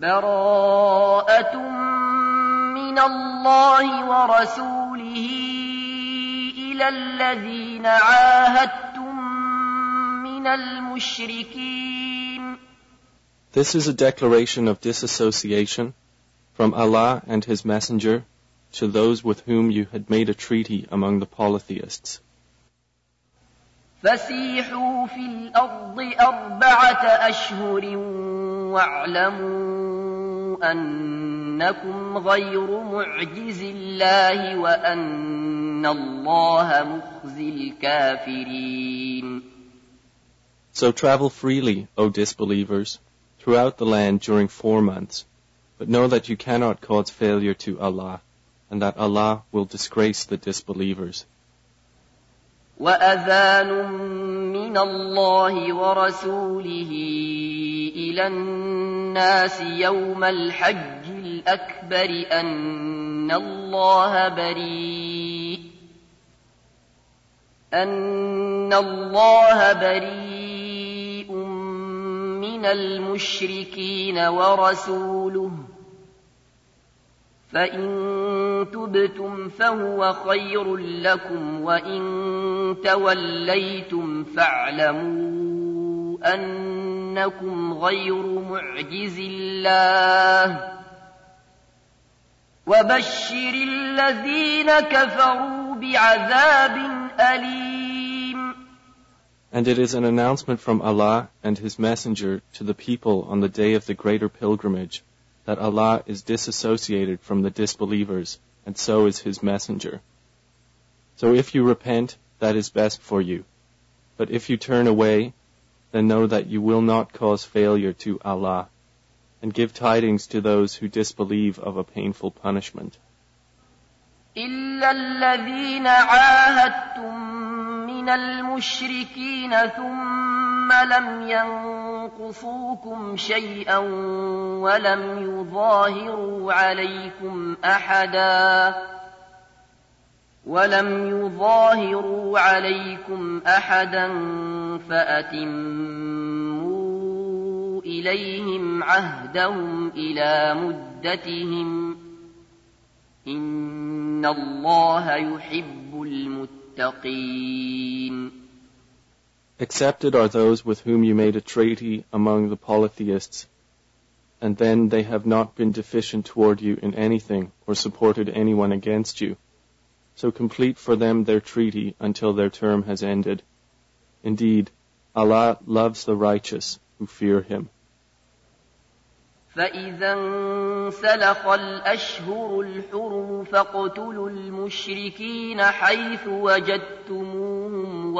براءة من الله ورسوله إلى الذين عاهدتم من المشركين. This is a declaration of disassociation from Allah and His Messenger to those with whom you had made a treaty among the polytheists. فسيحوا في الأرض 4 أشهر واعلموا أنكم غير معجز الله وأن الله مخزي الكافرين. So travel freely, O disbelievers, throughout the land during 4 months, but know that you cannot cause failure to Allah, and that Allah will disgrace the disbelievers. وأذان من الله ورسوله إلى الناس يوم الحج الأكبر أن الله بريء من المشركين ورسوله فإن تبتم فهو خير لكم وإن توليتم فاعلموا أنكم غير معجز الله وبشر الذين كفروا بعذاب أليم. And it is an announcement from Allah and His Messenger to the people on the day of the greater pilgrimage that Allah is disassociated from the disbelievers, and so is His Messenger. So if you repent, that is best for you. But if you turn away, then know that you will not cause failure to Allah, and give tidings to those who disbelieve of a painful punishment. إِلَّا الَّذِينَ عَاهَدتُّم مِّنَ الْمُشْرِكِينَ ثُمَّ لَمْ يَنقُصُوكُمْ شَيْئًا ولم يظاهروا عليكم أحدا فأتموا إليهم عهدهم إلى مدتهم إن الله يحب المتقين. Accepted are those with whom you made a treaty among the polytheists, and then they have not been deficient toward you in anything or supported anyone against you. So complete for them their treaty until their term has ended. Indeed, Allah loves the righteous who fear Him. فَإِذَا انْسَلَخَ الْأَشْهُرُ الْحُرُمُ فَاقْتُلُوا الْمُشْرِكِينَ حَيْثُ وَجَدتُّمُوهُمْ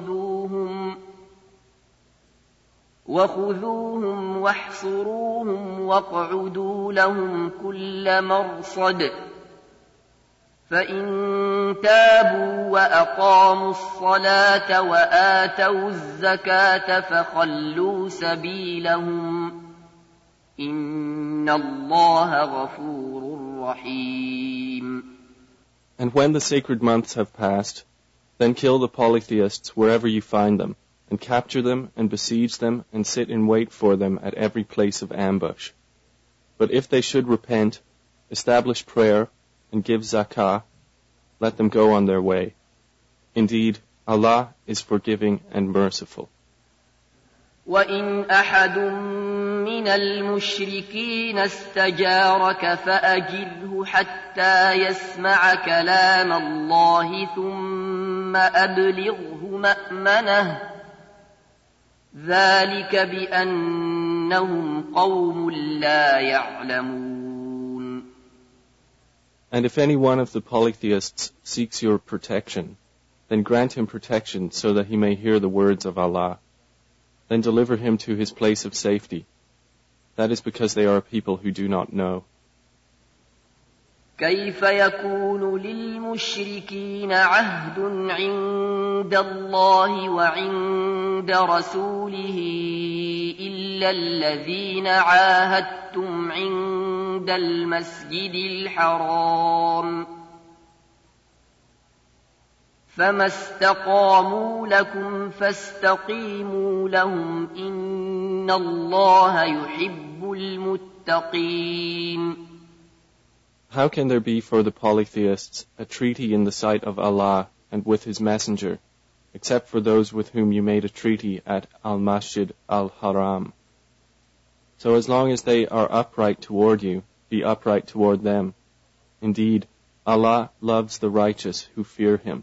وَخُذُوهُمْ وَاحْصُرُوهُمْ وَاقْعُدُوا لَهُمْ كُلَّ مَرْصَدٍ فَإِن تَابُوا وَأَقَامُوا الصَّلَاةَ وَآتَوُا الزَّكَاةَ فَخَلُّوا سَبِيلَهُمْ إِنَّ اللَّهَ غَفُورٌ رَحِيمٌ. And when the sacred months have passed, then kill the polytheists wherever you find them, and capture them and besiege them and sit in wait for them at every place of ambush. But if they should repent, establish prayer, and give zakah, let them go on their way. Indeed, Allah is forgiving and merciful. وَإِنْ أَحَدٌ مِّنَ الْمُشْرِكِينَ اسْتَجَارَكَ فَأَجِرْهُ حَتَّى يَسْمَعَ كَلَامَ اللَّهِ ثُمَّ أَبْلِغْهُ مَأْمَنَهُ ذَلِكَ بِأَنَّهُمْ قَوْمٌ لَا يَعْلَمُونَ. And if any one of the polytheists seeks your protection, then grant him protection so that he may hear the words of Allah. Then deliver him to his place of safety. That is because they are a people who do not know. كيف يكون للمشركين عهد عند الله وعند رسوله إلا الذين عاهدتم عند المسجد الحرام فما استقاموا لكم فاستقيموا لهم إن الله يحب المتقين. How can there be for the polytheists a treaty in the sight of Allah and with His Messenger, except for those with whom you made a treaty at Al-Masjid Al-Haram? So as long as they are upright toward you, be upright toward them. Indeed, Allah loves the righteous who fear Him.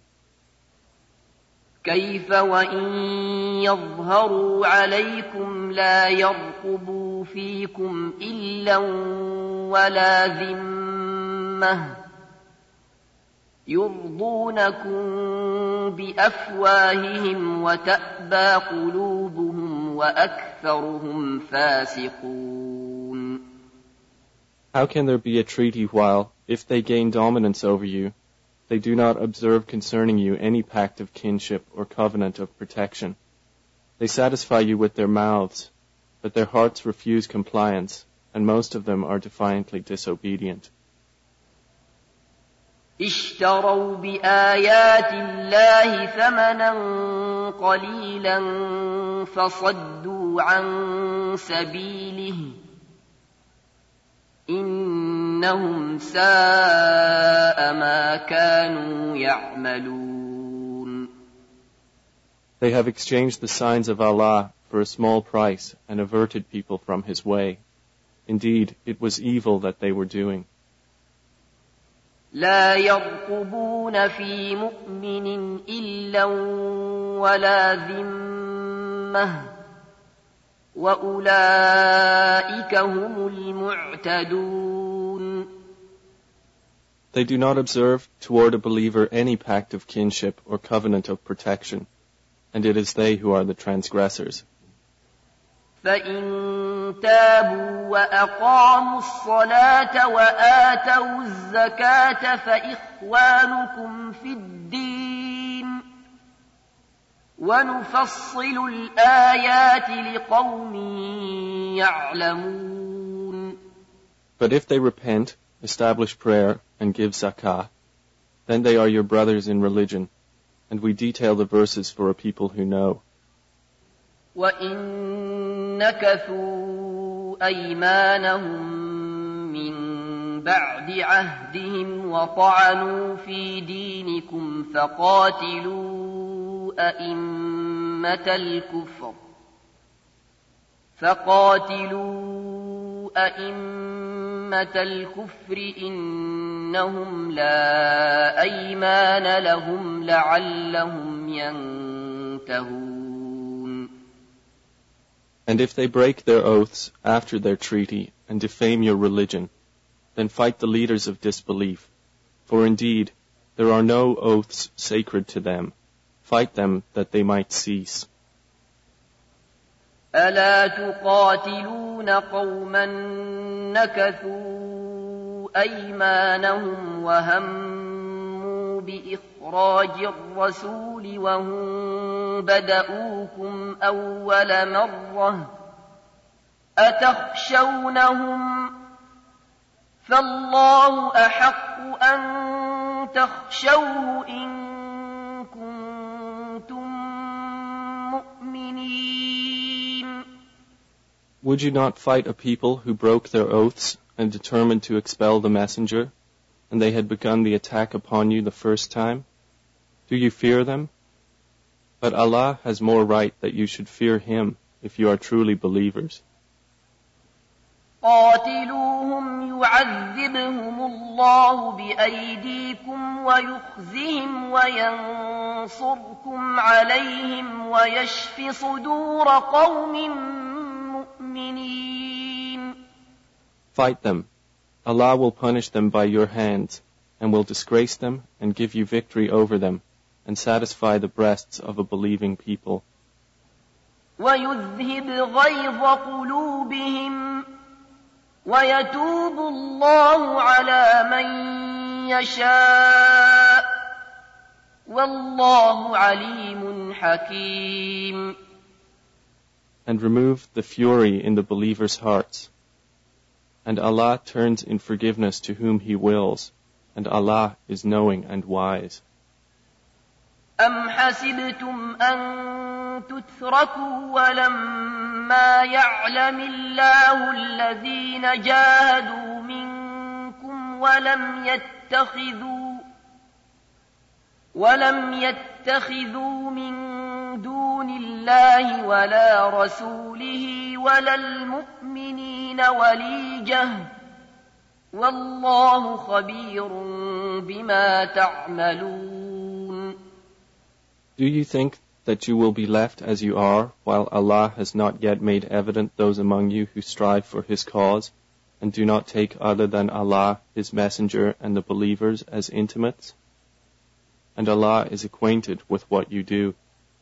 كيف وإن يظهروا عليكم لا يرقبوا فيكم إلا ولا ذمة يرضونكم بأفواههم وتأبى قلوبهم وأكثرهم فاسقون. How can there be a treaty while, if they gain dominance over you, they do not observe concerning you any pact of kinship or covenant of protection? They satisfy you with their mouths, but their hearts refuse compliance, and most of them are defiantly disobedient. اشتروا بآيات الله ثمنا قليلا فصدوا عن سبيله إنهم ساء ما كانوا يعملون. They have exchanged the signs of Allah for a small price and averted people from His way. Indeed, it was evil that they were doing. لا يرقبون في مؤمن إلا ولا ذمة وأولئك هم المعتدون. They do not observe toward a believer any pact of kinship or covenant of protection, and it is they who are the transgressors. فإن تابوا وأقاموا الصلاة وآتوا الزكاة فإخوانكم في الدين ونفصل الآيات لقوم يعلمون. But if they repent, establish prayer, and give zakah, then they are your brothers in religion, and we detail the verses for a people who know. وَإِن نَكَثُوا أَيْمَانَهُم مِّن بَعْدِ عَهْدِهِمْ وَطَعَنُوا فِي دِينِكُمْ فَقَاتِلُوا أَئِمَّةَ الْكُفْرِ إِنَّهُمْ لَا أَيْمَانَ لَهُمْ لَعَلَّهُمْ يَنتَهُونَ. And if they break their oaths after their treaty and defame your religion, then fight the leaders of disbelief, for indeed there are no oaths sacred to them. Fight them that they might cease. ألا تقاتلون قوما نكثوا أيمانهم وهموا بإخراج الرسول وهم بدؤوكم أول مرة أتخشونهم فالله أحق أن تخشوه إن كنتم مؤمنين. Would you not fight a people who broke their oaths and determined to expel the messenger, and they had begun the attack upon you the first time? Do you fear them? But Allah has more right that you should fear Him if you are truly believers. قاتلوهم يعذبهم الله بأيديكم ويخزهم وينصركم عليهم ويشف صدور قوم مؤمنين. Fight them. Allah will punish them by your hands, and will disgrace them and give you victory over them, and satisfy the breasts of a believing people. ويذهب غيظ قلوبهم ويتوب الله على من يشاء والله عليم حكيم. And remove the fury in the believers' hearts. And Allah turns in forgiveness to whom He wills, and Allah is knowing and wise. أم حسبتم أن تتركوا ولما إنما يعلم الله الذين جاهدوا منكم ولم يتخذوا من دون الله ولا رسوله ولا المؤمنين وليجة والله خبير بما تعملون. Do you think that you will be left as you are, while Allah has not yet made evident those among you who strive for His cause, and do not take other than Allah, His Messenger, and the believers as intimates? And Allah is acquainted with what you do.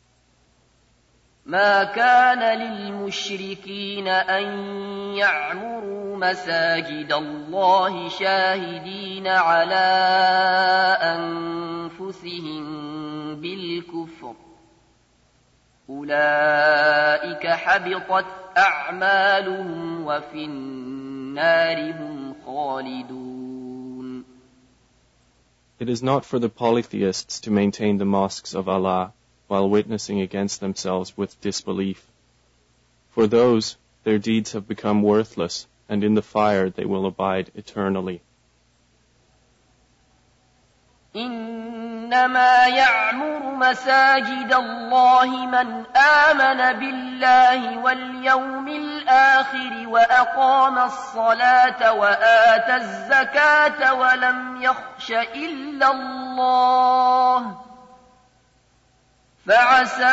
ما كان للمشركين أن يعمروا مساجد الله شاهدين على أنفسهم بالكفر أولئك حبطت أعمالهم وفي النار هم خالدون. It is not for the polytheists to maintain the mosques of Allah while witnessing against themselves with disbelief. For those, their deeds have become worthless, and in the fire they will abide eternally. إنما يعمر مساجد الله من آمن بالله واليوم الآخر وأقام الصلاة وآتى الزكاة ولم يخش إلا الله فعسى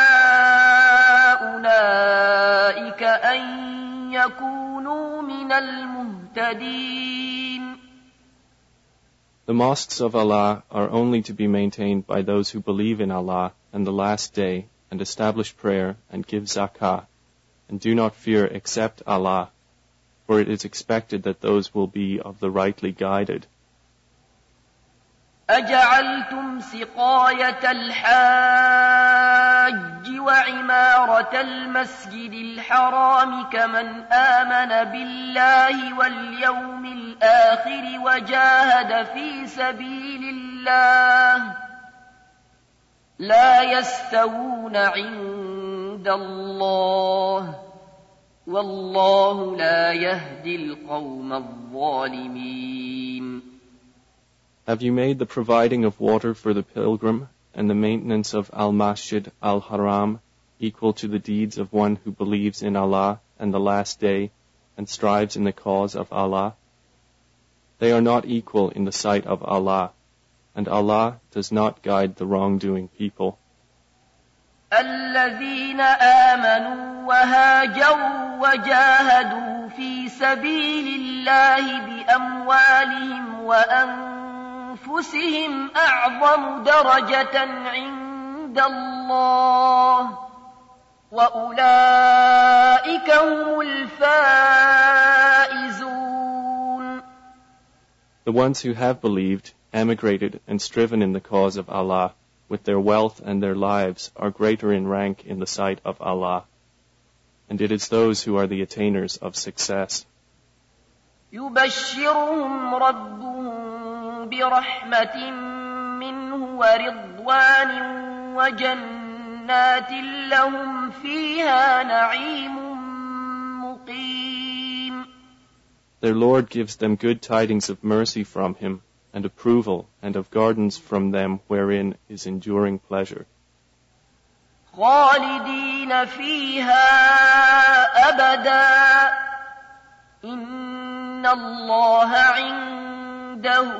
أولئك أن يكونوا من المهتدين. The mosques of Allah are only to be maintained by those who believe in Allah and the last day, and establish prayer and give zakah, and do not fear except Allah, for it is expected that those will be of the rightly guided. أجعلتم سقاية الحاج وعمارة المسجد الحرام كمن آمن بالله واليوم الآخر وجاهد في سبيل الله لا يستوون عند الله والله لا يهدي القوم الظالمين. Have you made the providing of water for the pilgrim and the maintenance of Al-Masjid Al-Haram equal to the deeds of one who believes in Allah and the last day and strives in the cause of Allah? They are not equal in the sight of Allah, and Allah does not guide the wrongdoing people. الذين آمنوا وهاجروا وجاهدوا في سبيل الله بأموالهم وأنفسهم أعظم درجة عند الله وأولئك هم الفائزون. The ones who have believed, emigrated, and striven in the cause of Allah, with their wealth and their lives, are greater in rank in the sight of Allah. And it is those who are the attainers of success. يبشرهم ربهم برحمة منه ورضوان وجنات لهم فيها نعيم مقيم. Their Lord gives them good tidings of mercy from Him, and approval, and of gardens from them wherein is enduring pleasure. خالدين فيها أبدا إن الله عنده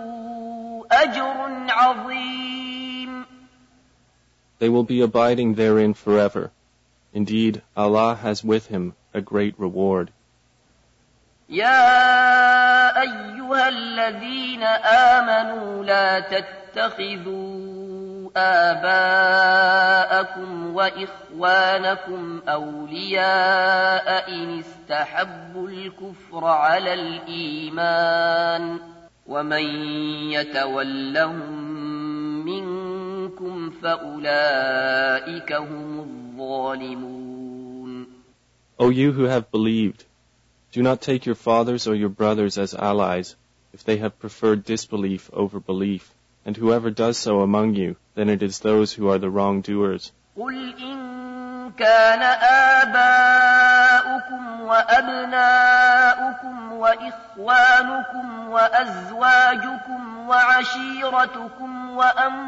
أجر عظيم. They will be abiding therein forever. Indeed, Allah has with Him a great reward. يا أيها الذين آمنوا لا تتخذوا آباءكم وإخوانكم أولياء إن استحبوا الكفر على الإيمان ومن يتولهم منكم فأولئك هم الظالمون. O you who have believed, do not take your fathers or your brothers as allies, if they have preferred disbelief over belief, and whoever does so among you, then it is those who are the wrongdoers. قل إن كان آباؤكم أبناؤكم وإخوانكم وأزواجكم وعشيرتكم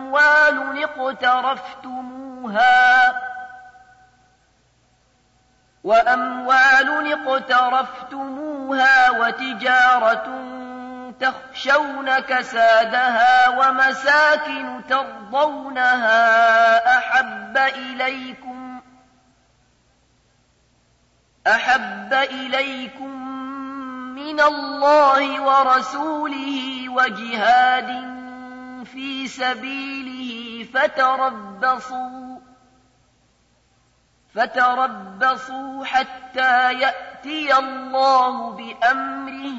وأموال اقترفتموها وتجارة تخشون كسادها ومساكن ترضونها أحب إليكم من الله ورسوله وجهاد في سبيله فتربصوا حتى يأتي الله بأمره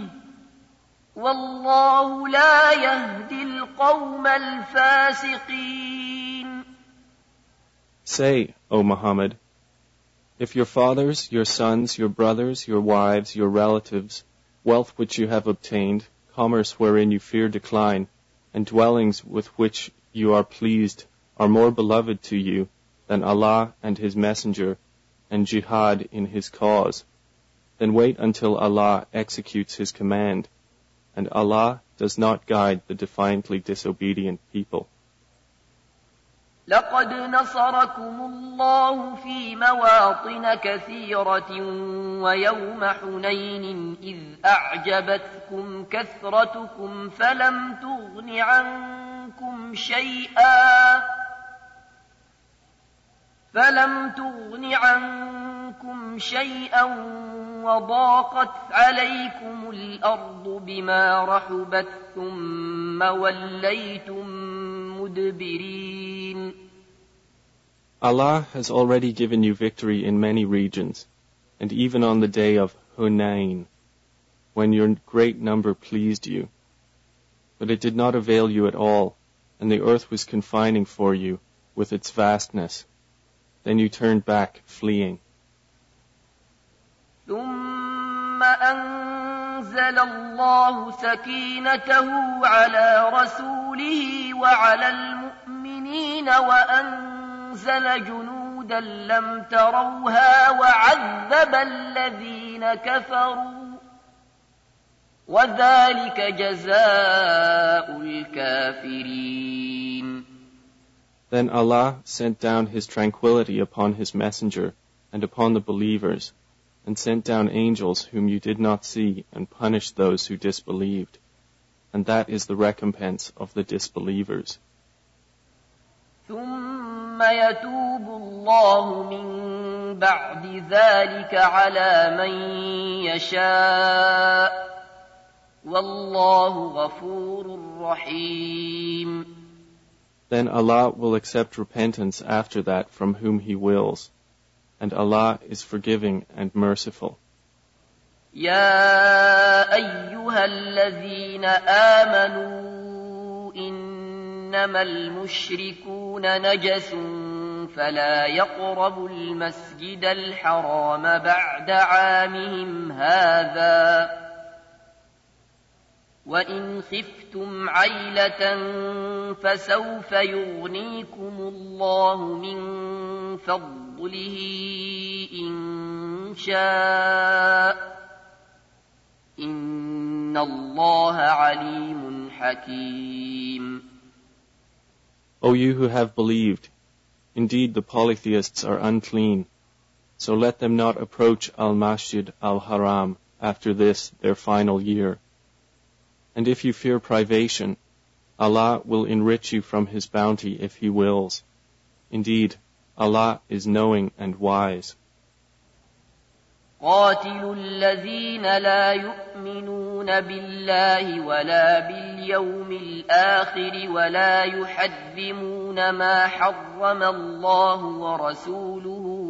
والله لا يهدي القوم الفاسقين. Say, O Muhammad, if your fathers, your sons, your brothers, your wives, your relatives, wealth which you have obtained, commerce wherein you fear decline, and dwellings with which you are pleased are more beloved to you than Allah and His Messenger and jihad in His cause, then wait until Allah executes His command, and Allah does not guide the defiantly disobedient people. لقد نصركم الله في مواطن كثيرة ويوم حنين إذ أعجبتكم كثرتكم فلم تغن عنكم شيئا وضاقت عليكم الأرض بما رحبت ثم وليتم مدبرين. Allah has already given you victory in many regions, and even on the day of Hunayn, when your great number pleased you. But it did not avail you at all, and the earth was confining for you with its vastness. Then you turned back, fleeing. ثم أنزل الله سكينته على رسوله وعلى المؤمنين وأنزل جنودا لم تروها وعذب الذين كفروا وذلك جزاء الكافرين. Then Allah sent down His tranquility upon His messenger and upon the believers, and sent down angels whom you did not see, and punished those who disbelieved. And that is the recompense of the disbelievers. ثم يتوب الله من بعد ذلك على من يشاء والله غفور رحيم. Then Allah will accept repentance after that from whom He wills, and Allah is forgiving and merciful. يا أيها الذين آمنوا إنما المشركون نجس فلا يقربوا المسجد الحرام بعد عامهم هذا وإن خفتم عيلة فسوف يغنيكم الله من فضله إن شاء إن الله عليم حكيم. O you who have believed, indeed the polytheists are unclean, so let them not approach al-Masjid al-Haram after this their final year. And if you fear privation, Allah will enrich you from His bounty if He wills. Indeed, Allah is knowing and wise. قاتلوا الذين لا يؤمنون بالله ولا باليوم الآخر ولا يحرمون ما حرم الله ورسوله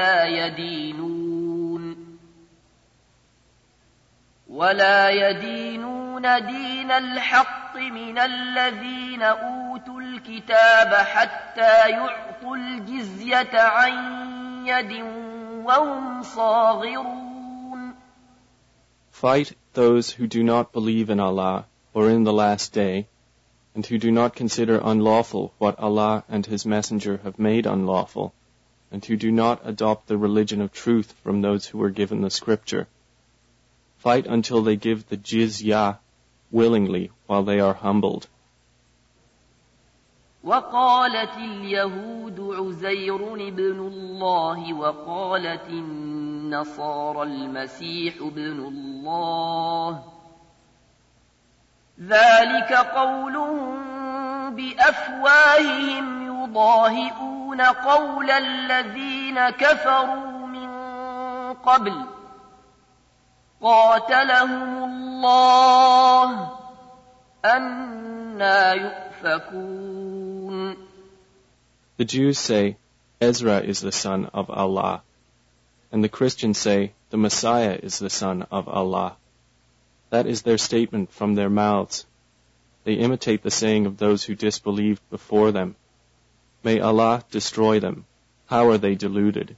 ولا يدينون دين الحق من الذين أوتوا الكتاب حتى يعطوا الجزية عن يد وهم صاغرون. Fight those who do not believe in Allah or in the last day, and who do not consider unlawful what Allah and His Messenger have made unlawful, and who do not adopt the religion of truth from those who were given the scripture, Fight until they give the jizya willingly while they are humbled. وقالت اليهود عزير ابن الله وقالت النصارى المسيح ابن الله ذلك قولهم بأفواههم يضاهئون قول الذين كفروا من قبل قاتلهم الله أنى يؤفكون. The Jews say, Ezra is the son of Allah, and the Christians say, the Messiah is the son of Allah. That is their statement from their mouths. They imitate the saying of those who disbelieved before them. May Allah destroy them. How are they deluded?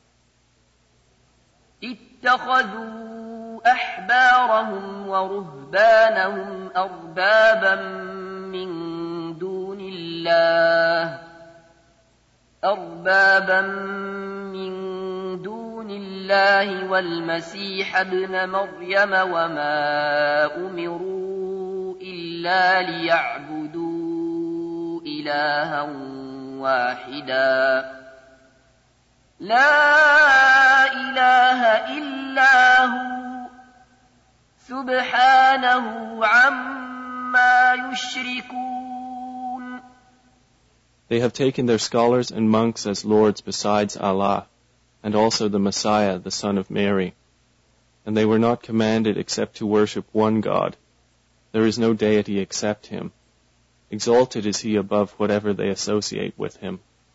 اتخذوا أحبارهم ورهبانهم أربابا من دون الله والمسيح ابن مريم وما أمروا إلا ليعبدوا إلها واحدا لا إله إلا هو سبحانه عما يشركون. They have taken their scholars and monks as lords besides Allah, and also the Messiah, the son of Mary. And they were not commanded except to worship one God. There is no deity except Him. Exalted is He above whatever they associate with Him.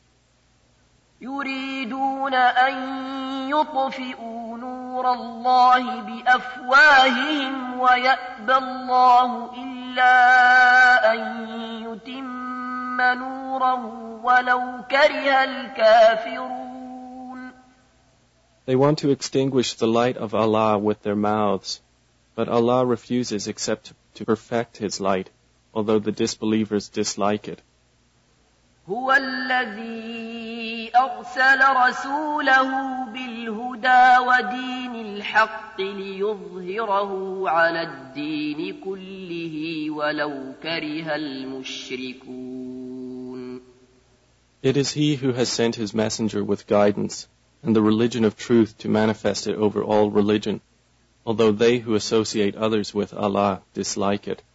يريدون أن يطفئوا نور الله بأفواههم ويأبى الله إلا أن يتم نوره ولو كره الكافرون. They want to extinguish the light of Allah with their mouths, but Allah refuses except to perfect His light, although the disbelievers dislike it. هو الذي أرسل رسوله بالهدى ودين الحق ليظهره على الدين كله ولو كره المشركون. It is He who has sent His messenger with guidance and the religion of truth to manifest it over all religion, although they who associate others with Allah dislike it.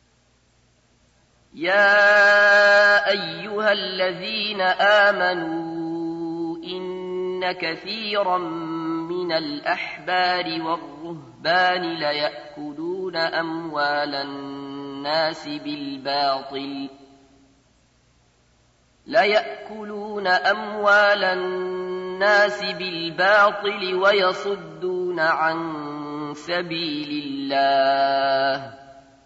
يا أيها الذين آمنوا إن كثيرا من الأحبار والرهبان ليأكلون أموال الناس بالباطل ويصدون عن سبيل الله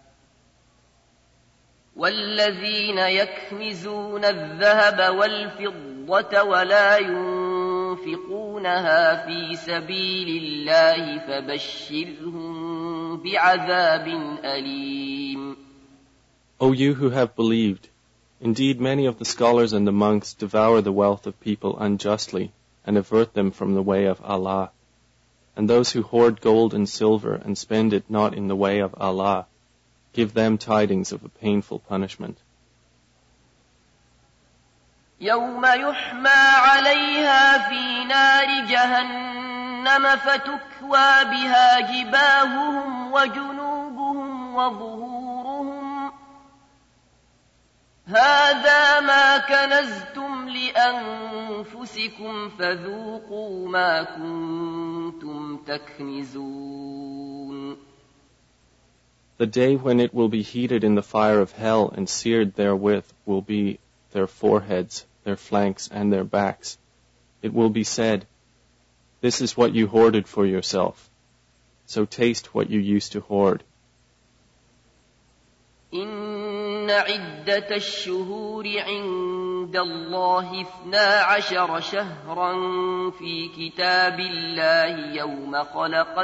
والذين يكنزون الذهب والفضة ولا ينفقونها في سبيل الله فبشرهم بعذاب أليم. O you who have believed, indeed many of the scholars and the monks devour the wealth of people unjustly and avert them from the way of Allah. And those who hoard gold and silver and spend it not in the way of Allah, give them tidings of a painful punishment. يوم يحمى عليها في نار جهنم فتكوى بها جباههم وجنوبهم وظهورهم هذا ما كنزتم لأنفسكم فذوقوا ما كنتم تكنزون. The day when it will be heated in the fire of hell and seared therewith will be their foreheads, their flanks, and their backs. It will be said, this is what you hoarded for yourself. So taste what you used to hoard. إن عدة الشهور عند الله 12 شهرا في كتاب الله يوم خلق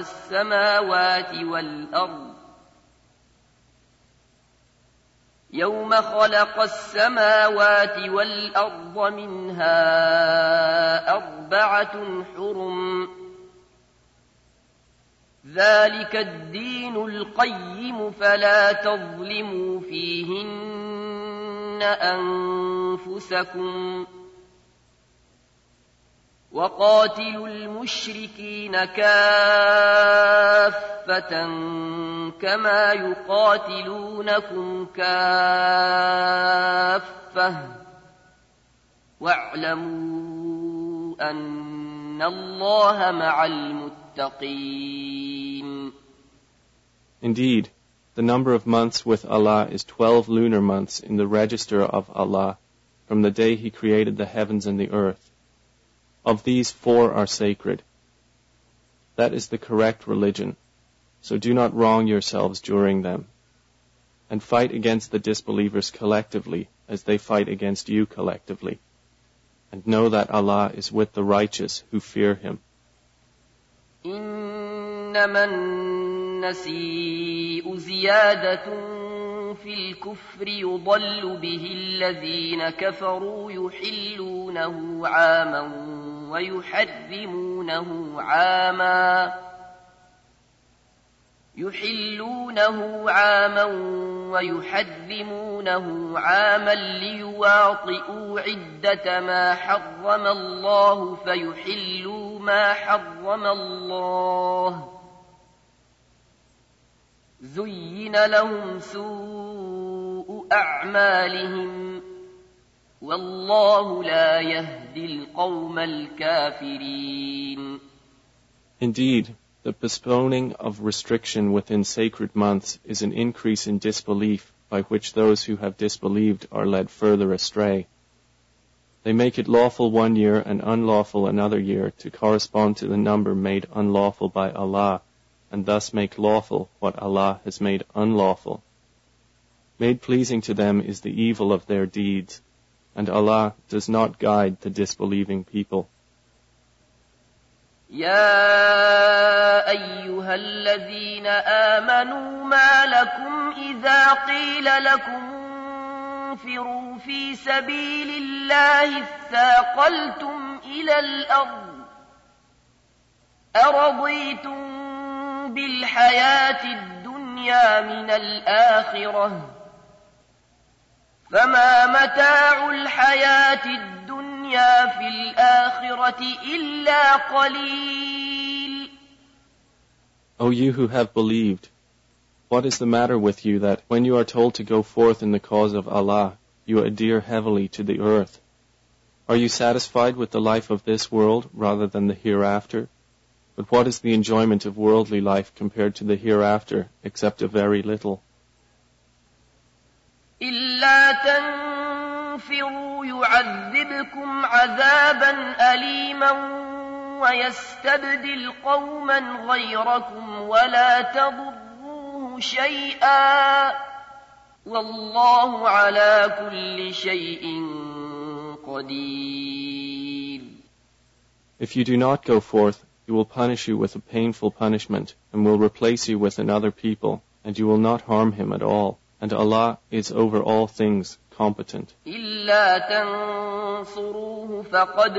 السماوات والأرض منها 4 حرم ذلك الدين القيم فلا تظلموا فيهن أنفسكم وقاتلوا المشركين كافة كما يقاتلونكم كافة واعلموا أن الله مع المتقين. Indeed, the number of months with Allah is 12 lunar months in the register of Allah from the day He created the heavens and the earth. Of these 4 are sacred. That is the correct religion, so do not wrong yourselves during them. And fight against the disbelievers collectively as they fight against you collectively. And know that Allah is with the righteous who fear Him. إنما النسيء زيادة في الكفر يضل به الذين كفروا يحلونه عاما ويحرمونه عاما ليواطئوا عدة ما حرم الله فيحلوا ما حرم الله زين لهم سوء أعمالهم والله لا يهدي القوم الكافرين. Indeed, the postponing of restriction within sacred months is an increase in disbelief by which those who have disbelieved are led further astray. They make it lawful one year and unlawful another year to correspond to the number made unlawful by Allah, and thus make lawful what Allah has made unlawful. Made pleasing to them is the evil of their deeds, and Allah does not guide the disbelieving people. يا أيها الذين آمنوا ما لكم إذا قيل لكم انفروا في سبيل الله اثاقلتم إلى الأرض أرضيتم بالحياة الدنيا من الآخرة فما متاع الحياة الدنيا في الآخرة إلا قليل. O you who have believed, what is the matter with you that, when you are told to go forth in the cause of Allah, you adhere heavily to the earth? Are you satisfied with the life of this world rather than the hereafter? But what is the enjoyment of worldly life compared to the hereafter, except a very little? إلا تنفروا يعذبكم عذابا أليما ويستبدل قوما غيركم ولا تضروه شيئا والله على كل شيء قدير. If you do not go forth, He will punish you with a painful punishment and will replace you with another people, and you will not harm him at all. And Allah is over all things competent. إلا تنصروه فقد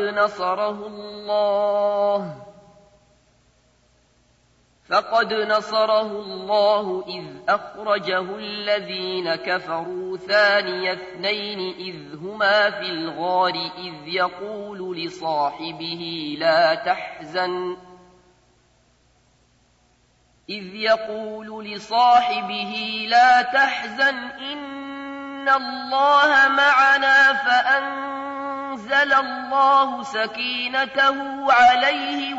نصره الله إذ أخرجه الذين كفروا ثاني اثنين إذ هما في الغار إذ يقول لصاحبه لا تحزن إن الله معنا فأنزل الله سكينته عليه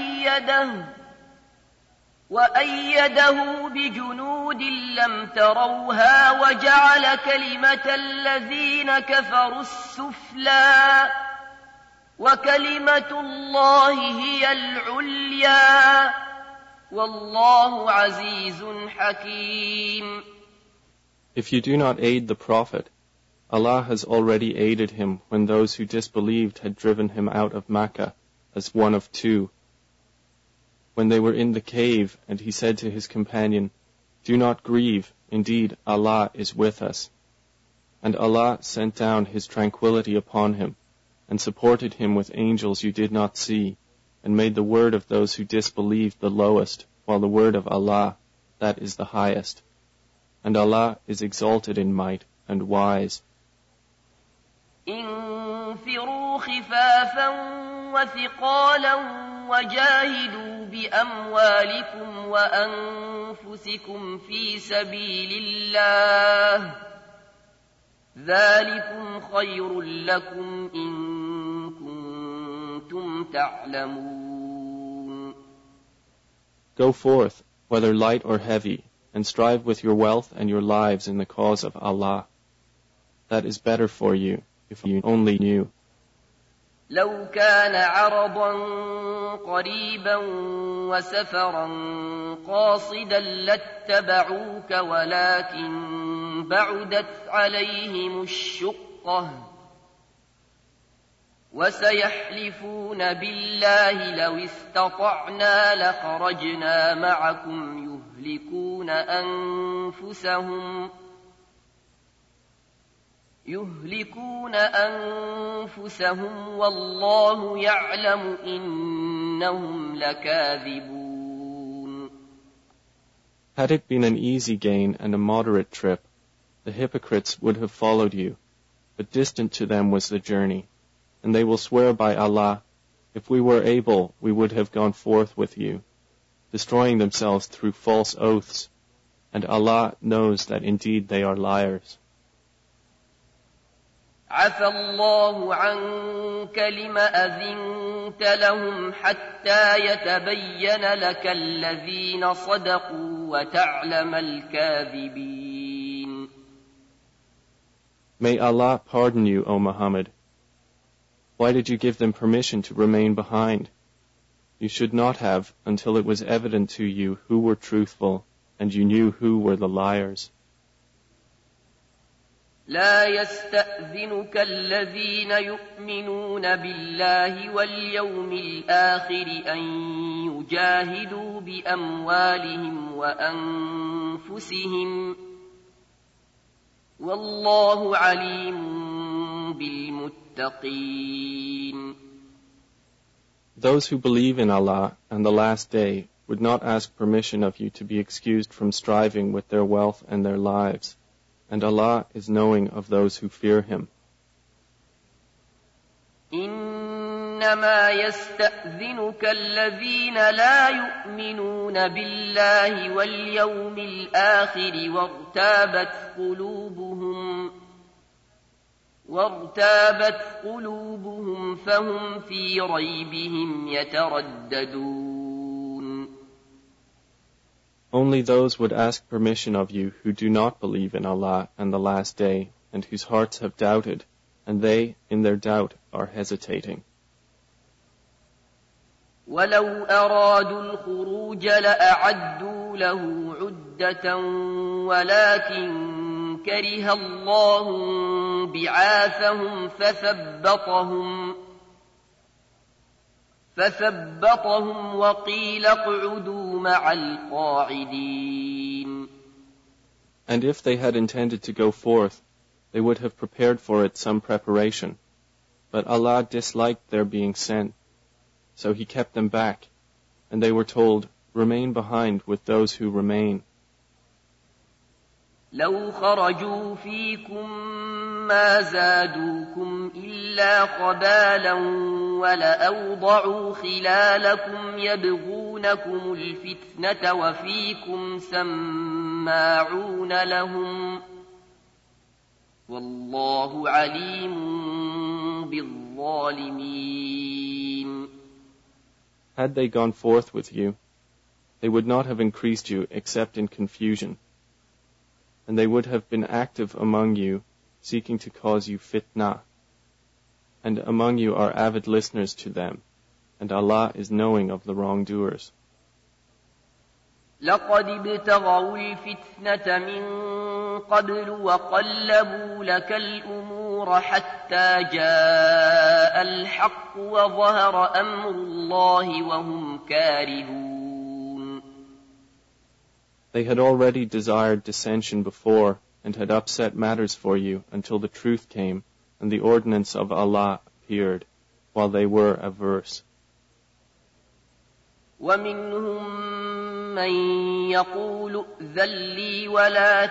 وأيده بجنود لم تروها وجعل كلمة الذين كفروا السفلى وكلمة الله هي العليا والله عزيز حكيم. If you do not aid the Prophet, Allah has already aided him when those who disbelieved had driven him out of Makkah as one of two. When they were in the cave, and he said to his companion, "Do not grieve, indeed Allah is with us." And Allah sent down His tranquility upon him, and supported him with angels you did not see, and made the word of those who disbelieved the lowest, while the word of Allah, that is the highest. And Allah is exalted in might and wise. انفروا خفافا وثقالا وجاهدوا بأموالكم وأنفسكم في سبيل الله ذلكم خير لكم إن كنتم تعلمون. Go forth, whether light or heavy, and strive with your wealth and your lives in the cause of Allah. That is better for you, if you only knew. لو كان عرضا قريبا وسفرا قاصدا لاتبعوك ولكن بعدت عليهم الشقة وسيحلفون بالله لو استطعنا لخرجنا معكم يهلكون أنفسهم والله يعلم إنهم لكاذبون. Had it been an easy gain and a moderate trip, the hypocrites would have followed you, but distant to them was the journey, and they will swear by Allah, if we were able, we would have gone forth with you, destroying themselves through false oaths, and Allah knows that indeed they are liars. عفى الله عنك لم أذنت لهم حتى يتبين لك الذين صدقوا وتعلم الكاذبين. May Allah pardon you, O Muhammad. Why did you give them permission to remain behind? You should not have until it was evident to you who were truthful and you knew who were the liars. لا يستأذنك الذين يؤمنون بالله واليوم الآخر أن يجاهدوا بأموالهم وأنفسهم والله عليم بالمتقين. Those who believe in Allah and the last day would not ask permission of you to be excused from striving with their wealth and their lives. And Allah is knowing of those who fear Him. إنما يستأذنك الذين لا يؤمنون بالله واليوم الآخر وارتابت قلوبهم فهم في ريبهم يترددون. Only those would ask permission of you who do not believe in Allah and the last day, and whose hearts have doubted, and they, in their doubt, are hesitating. ولو أرادوا الخروج لأعدوا له عدة ولكن كره الله بعاثهم فثبطهم وقيل اقعدوا مع القاعدين. And if they had intended to go forth, they would have prepared for it some preparation. But Allah disliked their being sent, so He kept them back, and they were told, remain behind with those who remain. لو خرجوا فيكم ما زادوكم إلا خبالا ولأوضعوا خلالكم يبغونكم الفتنة وفيكم سماعون لهم والله عليم بالظالمين. Had they gone forth with you, they would not have increased you except in confusion. And they would have been active among you, seeking to cause you fitna. And among you are avid listeners to them, and Allah is knowing of the wrongdoers. لقد ابتغوا الفتنة من قبل وقلبوا لك الأمور حتى جاء الحق وظهر أمر الله وهم كارهون. They had already desired dissension before and had upset matters for you until the truth came and the ordinance of Allah appeared, while they were averse. ومنهم من يقول ائذن لي ولا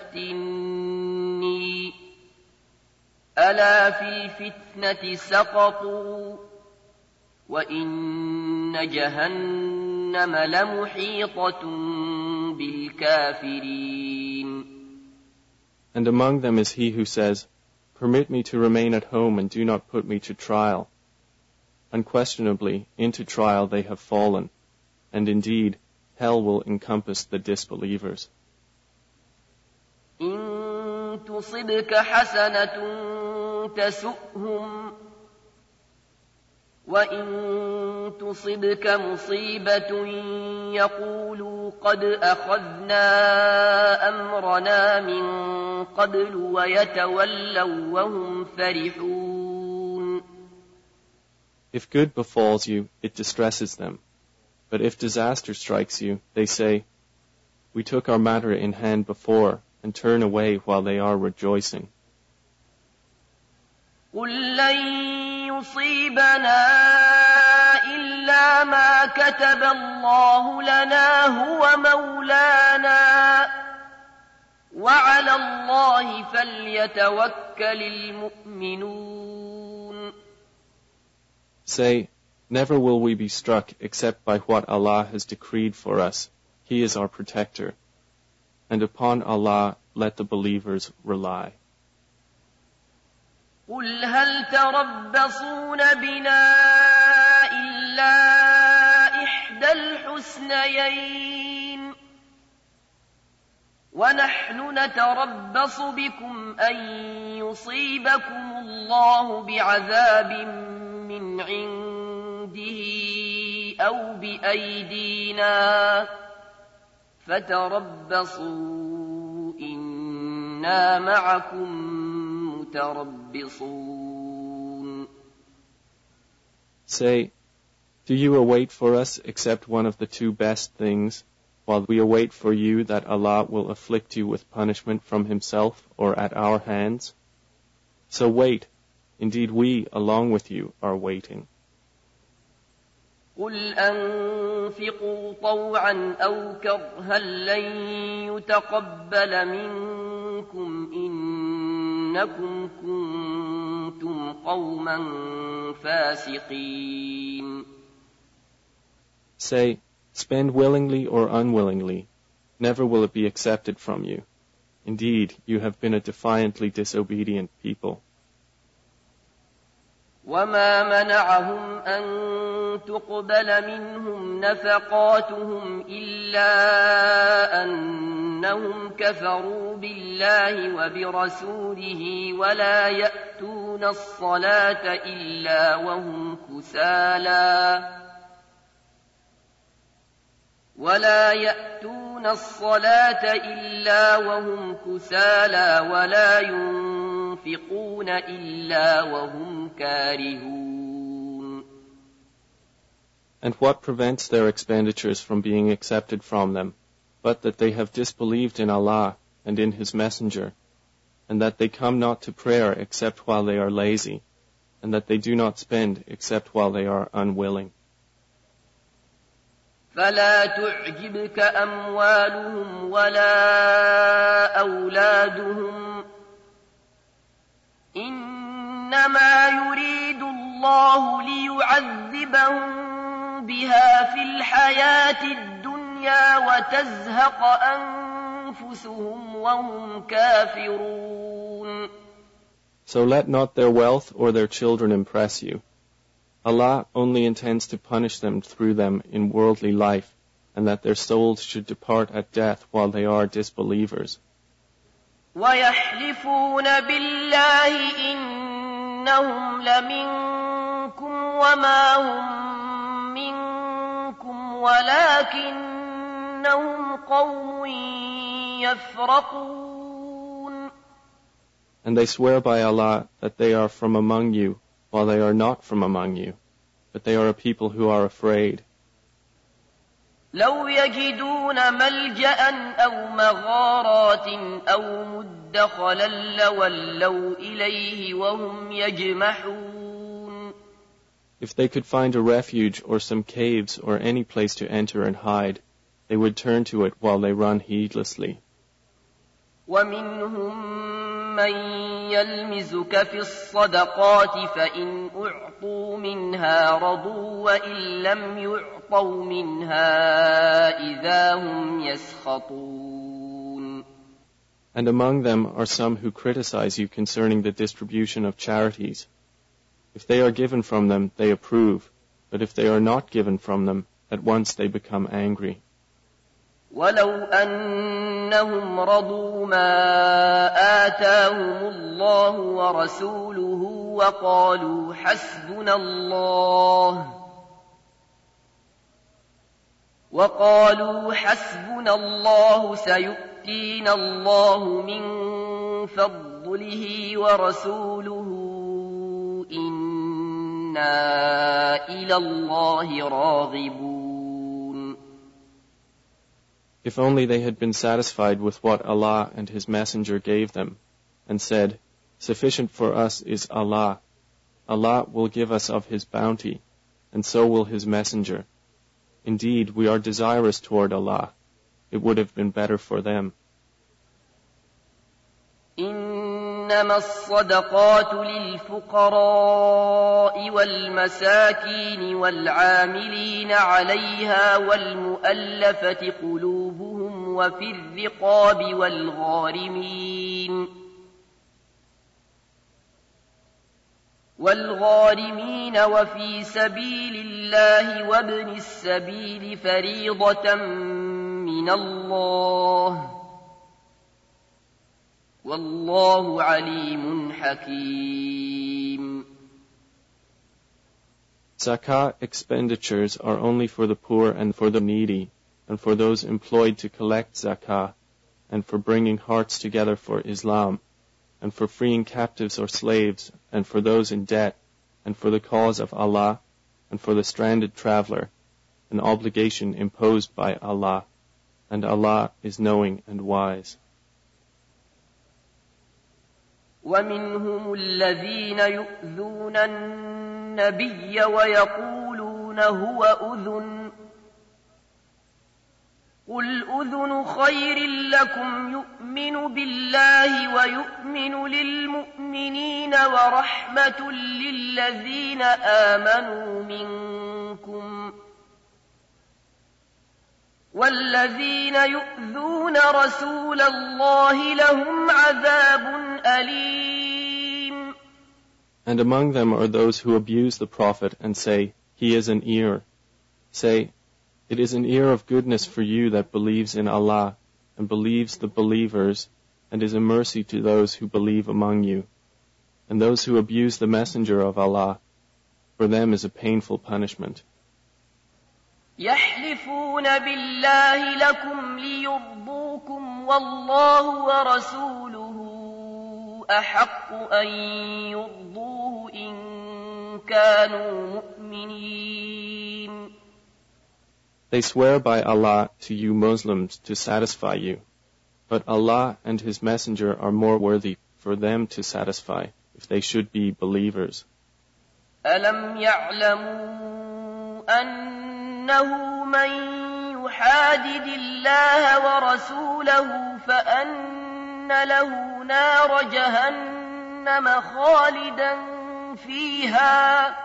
تفتني ألا في الفتنة سقطوا وإن جهنم لمحيطة بالكافرين. And among them is he who says, "Permit me to remain at home and do not put me to trial." Unquestionably, into trial they have fallen, and indeed, hell will encompass the disbelievers. إن تصبك حسنة تسؤهم وإن تصبك مصيبة يقولوا قد أخذنا أمرنا من قبل ويتولوا وهم فرحون. If good befalls you, it distresses them. But if disaster strikes you, they say, "We took our matter in hand before," and turn away while they are rejoicing. قل لن يصيبنا إلا ما كتب الله لنا هو مولانا وعلى الله فليتوكل المؤمنون. Say, never will we be struck except by what Allah has decreed for us. He is our protector. And upon Allah let the believers rely. قل هل تربصون بنا إلا إحدى الحسنيين ونحن نتربص بكم أن يصيبكم الله بعذاب من عنده أو بأيدينا فتربصوا إنا معكم متربصون. Say, do you await for us except one of the two best things, while we await for you that Allah will afflict you with punishment from Himself or at our hands? So wait, indeed we, along with you, are waiting. قل أنفقوا طوعا أو كرها لن يتقبل منكم إنكم كنتم قوما فاسقين. Say, spend willingly or unwillingly, never will it be accepted from you. Indeed, you have been a defiantly disobedient people. وما منعهم أن تقبل منهم نفقاتهم إلا أنهم كفروا بالله وبرسوله ولا يأتون الصلاة إلا وهم كسالى ولا ينفقون إلا وهم كارهون. And what prevents their expenditures from being accepted from them, but that they have disbelieved in Allah and in His Messenger, and that they come not to prayer except while they are lazy, and that they do not spend except while they are unwilling. فلا تعجبك أموالهم ولا أولادهم إنما يريد الله ليعذبهم بها في الحياة الدنيا وتزهق أنفسهم وهم كافرون. So let not their wealth or their children impress you. Allah only intends to punish them through them in worldly life, and that their souls should depart at death while they are disbelievers. وَيَحْلِفُونَ بِاللَّهِ إِنَّهُمْ لَمِنكُمْ وَمَا هُمْ مِنكُمْ وَلَكِنَّهُمْ قَوْمٌ يَفْرَقُونَ. And they swear by Allah that they are from among you, while they are not from among you, but they are a people who are afraid. لو يجدون ملجأ أو مغارات أو مدخلا لولوا إليه وهم يجمحون. If they could find a refuge or some caves or any place to enter and hide, they would turn to it while they run heedlessly. ومنهم من يلمزك في الصدقات فإن أعطوا منها رضوا وإن لم يعطوا منها إذا هم يسخطون. And among them are some who criticize you concerning the distribution of charities. If they are given from them, they approve, but if they are not given from them, at once they become angry. ولو أنهم رضوا ما آتاهم الله ورسوله وقالوا حسبنا الله سيؤتينا الله من فضله ورسوله إنا إلى الله راغبون. If only they had been satisfied with what Allah and His Messenger gave them, and said, "Sufficient for us is Allah. Allah will give us of His bounty, and so will His Messenger. Indeed, we are desirous toward Allah. It would have been better for them." إنما الصدقات للفقراء والمساكين والعاملين عليها والمؤلفة قلوبهم وفي الرقاب والغارمين وفي سبيل الله وابن السبيل فريضة من الله والله عليم حكيم. Zakah expenditures are only for the poor and for the needy, and for those employed to collect zakah, and for bringing hearts together for Islam, and for freeing captives or slaves, and for those in debt, and for the cause of Allah, and for the stranded traveler, an obligation imposed by Allah, and Allah is knowing and wise. ومنهم الذين يؤذون النبي ويقولون هو أذن قل أذن خير لكم يؤمن بالله ويؤمن للمؤمنين ورحمة للذين آمنوا منكم والذين يؤذون رسول الله لهم عذاب أليم. And among them are those who abuse the Prophet and say, "He is an ear." Say, "It is an ear of goodness for you that believes in Allah and believes the believers, and is a mercy to those who believe among you. And those who abuse the Messenger of Allah, for them is a painful punishment." يحلفون بالله لكم ليرضوكم والله ورسوله أحق أن يرضوه إن كانوا مؤمنين. They swear by Allah to you Muslims to satisfy you, but Allah and His Messenger are more worthy for them to satisfy if they should be believers. ألم يعلموا أنه من يحادد الله ورسوله فأن له نار جهنم خالدا فيها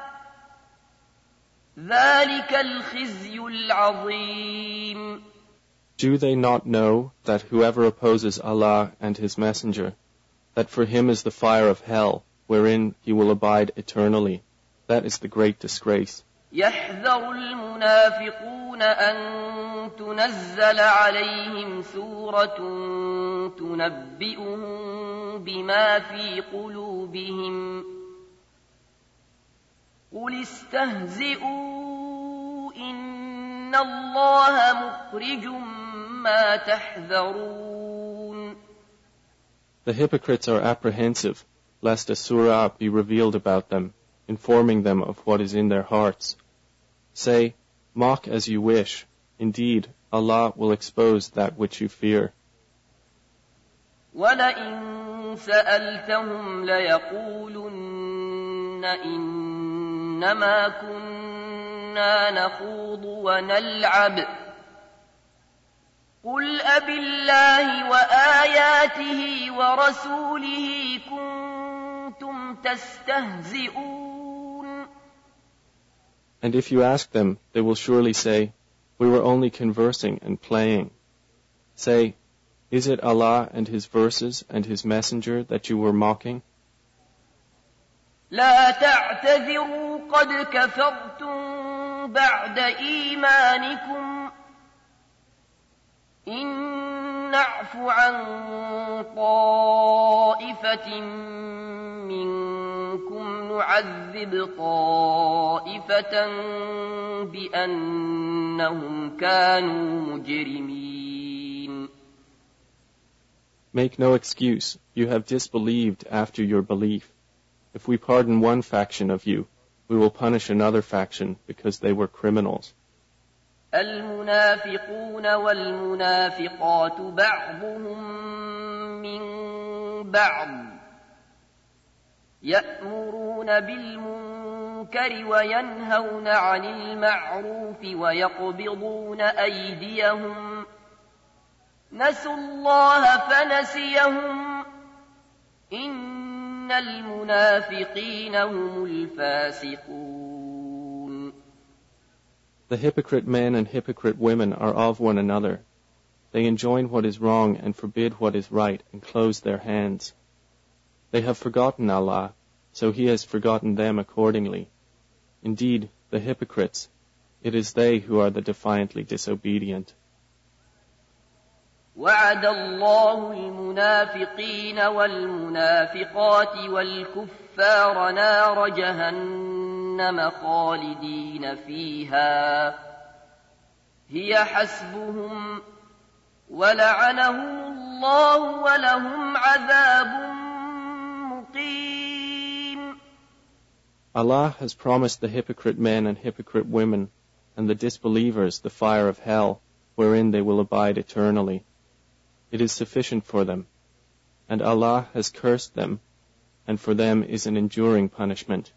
ذلك الخزي العظيم. Do they not know that whoever opposes Allah and His Messenger, that for him is the fire of hell, wherein he will abide eternally? That is the great disgrace. يحذر المنافقون أن تنزل عليهم سورة تنبئهم بما في قلوبهم قل استهزئوا إن الله مخرج ما تحذرون. The hypocrites are apprehensive lest a surah be revealed about them, informing them of what is in their hearts. Say, mock as you wish. Indeed, Allah will expose that which you fear. وَلَئِن سَأَلْتَهُمْ لَيَقُولُنَّ إِنَّمَا كُنَّا نَخُوضُ وَنَلْعَبُ قل أبالله وآياته ورسوله كنتم تستهزئون. And if you ask them, they will surely say, we were only conversing and playing. Say, is it Allah and His verses and His messenger that you were mocking? لا تعتذروا قد كفرتم بعد إيمانكم إن نعف عن طائفة منكم نعذب طائفة بأنهم كانوا مجرمين. Make no excuse, you have disbelieved after your belief. If we pardon one faction of you, we will punish another faction because they were criminals. المنافقون والمنافقات بعضهم من بعض يأمرون بالمنكر وينهون عن المعروف ويقبضون أيديهم نسوا الله فنسيهم إن المنافقين هم الفاسقون. The hypocrite men and hypocrite women are of one another. They enjoin what is wrong and forbid what is right and close their hands. They have forgotten Allah, so He has forgotten them accordingly. Indeed, the hypocrites, it is they who are the defiantly disobedient. وعد الله المنافقين والمنافقات والكفار نار جهنم خالدين فيها هي حسبهم ولعنهم الله ولهم عذاب مقيم. Allah has promised the hypocrite men and hypocrite women and the disbelievers the fire of hell, wherein they will abide eternally. It is sufficient for them, and Allah has cursed them, and for them is an enduring punishment.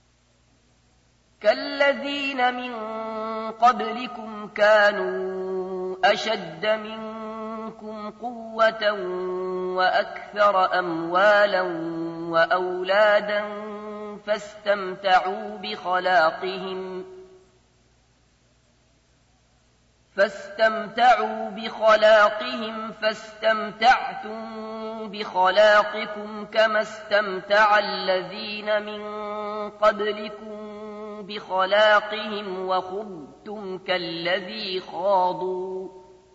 كالذين من قبلكم كانوا أشد منكم قوة وأكثر أموالا وأولادا فاستمتعوا بخلاقهم فاستمتعتم بخلاقكم كما استمتع الذين من قبلكم بخلاقهم وخضتم كالذي خاضوا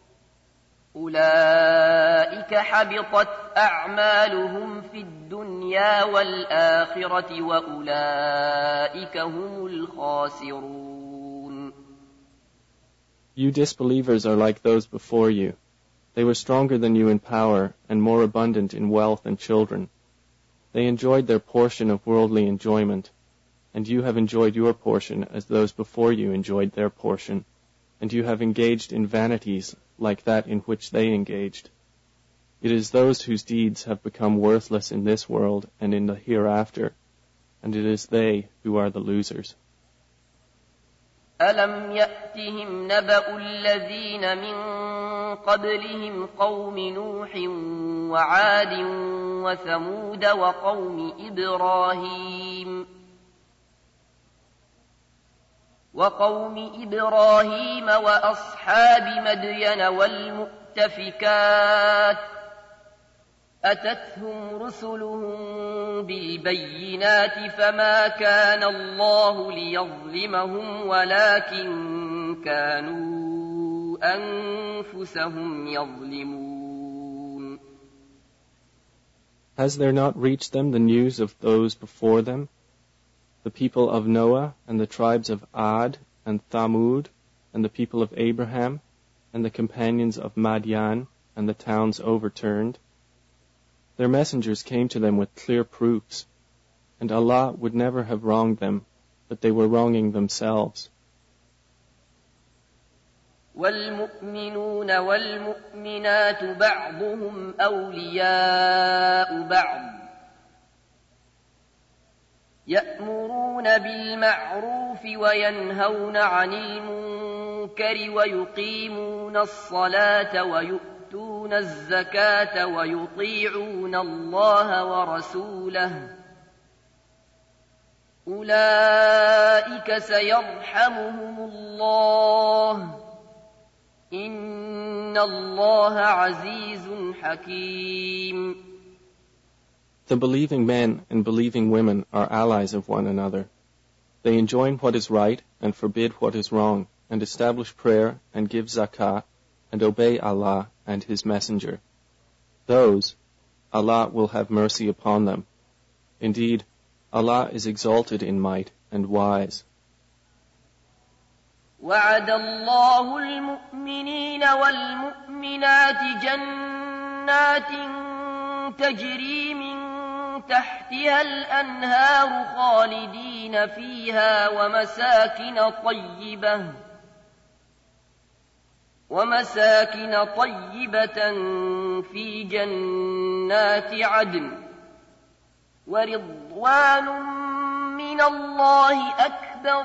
أولئك حبطت أعمالهم في الدنيا والآخرة وأولئك هم الخاسرون. You disbelievers are like those before you. They were stronger than you in power and more abundant in wealth and children. They enjoyed their portion of worldly enjoyment, and you have enjoyed your portion as those before you enjoyed their portion, and you have engaged in vanities like that in which they engaged. It is those whose deeds have become worthless in this world and in the hereafter, and it is they who are the losers. ألم يأتهم نبأ الذين من قبلهم قوم نوح وعاد وثمود وقوم إبراهيم وأصحاب مدين والمؤتفكات أتتهم رسلهم بالبينات فما كان الله ليظلمهم ولكن كانوا أنفسهم يظلمون. Has there not reached them the news of those before them, the people of Noah and the tribes of Ad and Thamud and the people of Abraham and the companions of Madian and the towns overturned? Their messengers came to them with clear proofs, and Allah would never have wronged them, but they were wronging themselves. والمؤمنون والمؤمنات بعضهم أولياء بعض يأمرون بالمعروف وينهون عن المنكر المنكر ويقيمون الصلاة ويؤتون الزكاة ويطيعون الله ورسوله أولئك سيرحمهم الله إن الله عزيز حكيم. The believing men and believing women are allies of one another. They enjoin what is right and forbid what is wrong, and establish prayer and give zakah, and obey Allah and His Messenger. Those, Allah will have mercy upon them. Indeed, Allah is exalted in might and wise. وعد الله المؤمنين والمؤمنات جنات تجري من تحتها الأنهار خالدين فيها ومساكن طيبة في جنات عدن ورضوان من الله أكبر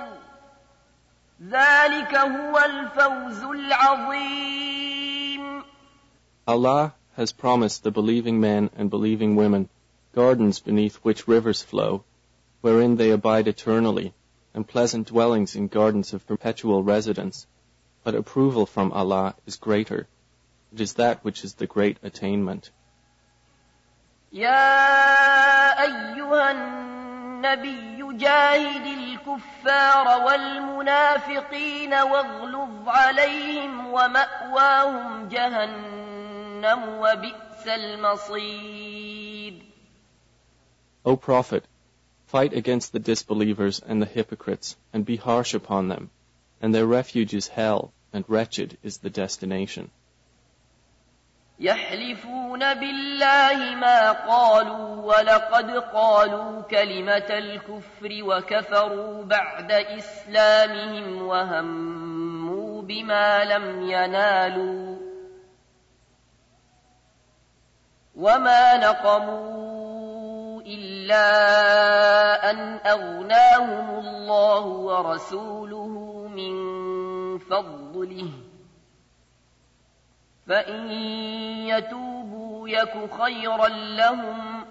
ذلك هو الفوز العظيم. Allah has promised the believing men and believing women gardens beneath which rivers flow, wherein they abide eternally, and pleasant dwellings in gardens of perpetual residence. But approval from Allah is greater. It is that which is the great attainment. يا أيها النبي جاهد الكفار والمنافقين واغلظ عليهم ومأواهم جهنم وبئس المصير. O Prophet, fight against the disbelievers and the hypocrites, and be harsh upon them, and their refuge is hell, and wretched is the destination. يحلفون بالله ما قالوا ولقد قالوا كلمة الكفر وكفروا بعد إسلامهم وهموا بما لم ينالوا وما نقموا إلا أن أغناهم الله ورسوله من فضله فإن يتوبوا يك خيرا لهم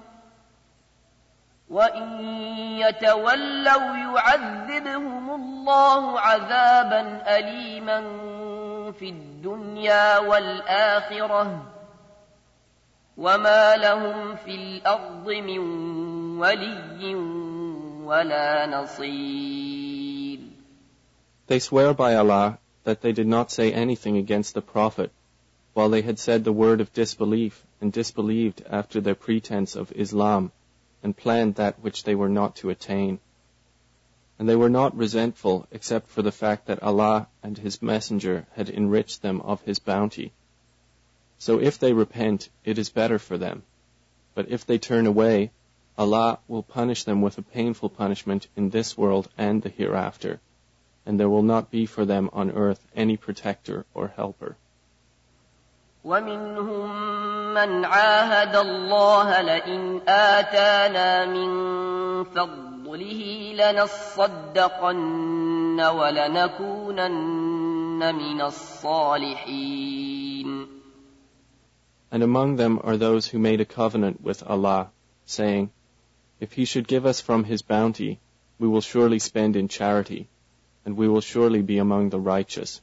وإن يتولوا يعذبهم الله عذابا أليما في الدنيا والآخرة وما لهم في الأرض من ولي ولا نصير. They swear by Allah that they did not say anything against the Prophet, while they had said the word of disbelief and disbelieved after their pretense of Islam, and planned that which they were not to attain. And they were not resentful except for the fact that Allah and His Messenger had enriched them of His bounty. So if they repent, it is better for them. But if they turn away, Allah will punish them with a painful punishment in this world and the hereafter, and there will not be for them on earth any protector or helper. ومنهم من عاهد الله لئن آتانا من فضله لنصدقن ولنكونن من الصالحين. And among them are those who made a covenant with Allah, saying, if He should give us from His bounty, we will surely spend in charity, and we will surely be among the righteous.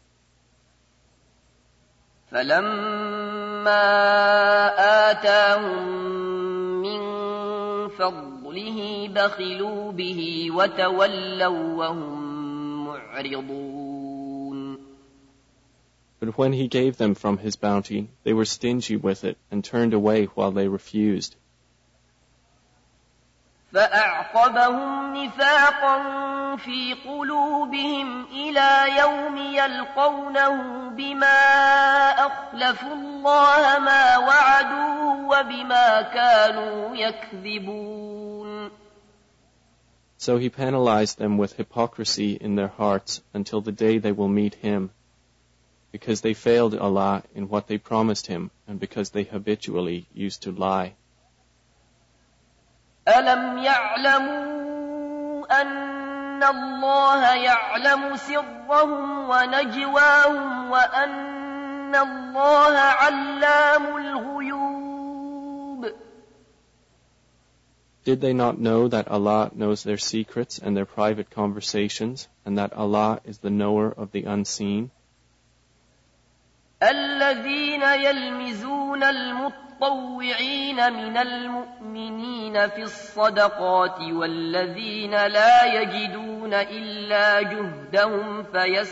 فلما آتاهم من فضله بخلوا به وتولوا وهم معرضون. But when He gave them from His bounty, they were stingy with it and turned away while they refused. فأعقبهم نفاقا في قلوبهم إلى يوم يلقونه بما أخلفوا الله ما وعدوه وبما كانوا يكذبون. So He penalized them with hypocrisy in their hearts until the day they will meet Him, because they failed Allah in what they promised Him and because they habitually used to lie. ألم يعلموا أن أن الله يعلم سرهم ونجواهم وأن الله علام الغيوب. Did they not know that Allah knows their secrets and their private conversations, and that Allah is the knower of the unseen? الذين يلمزون المطوعين من المؤمنين في الصدقات والذين لا يجدون إلا جهدهم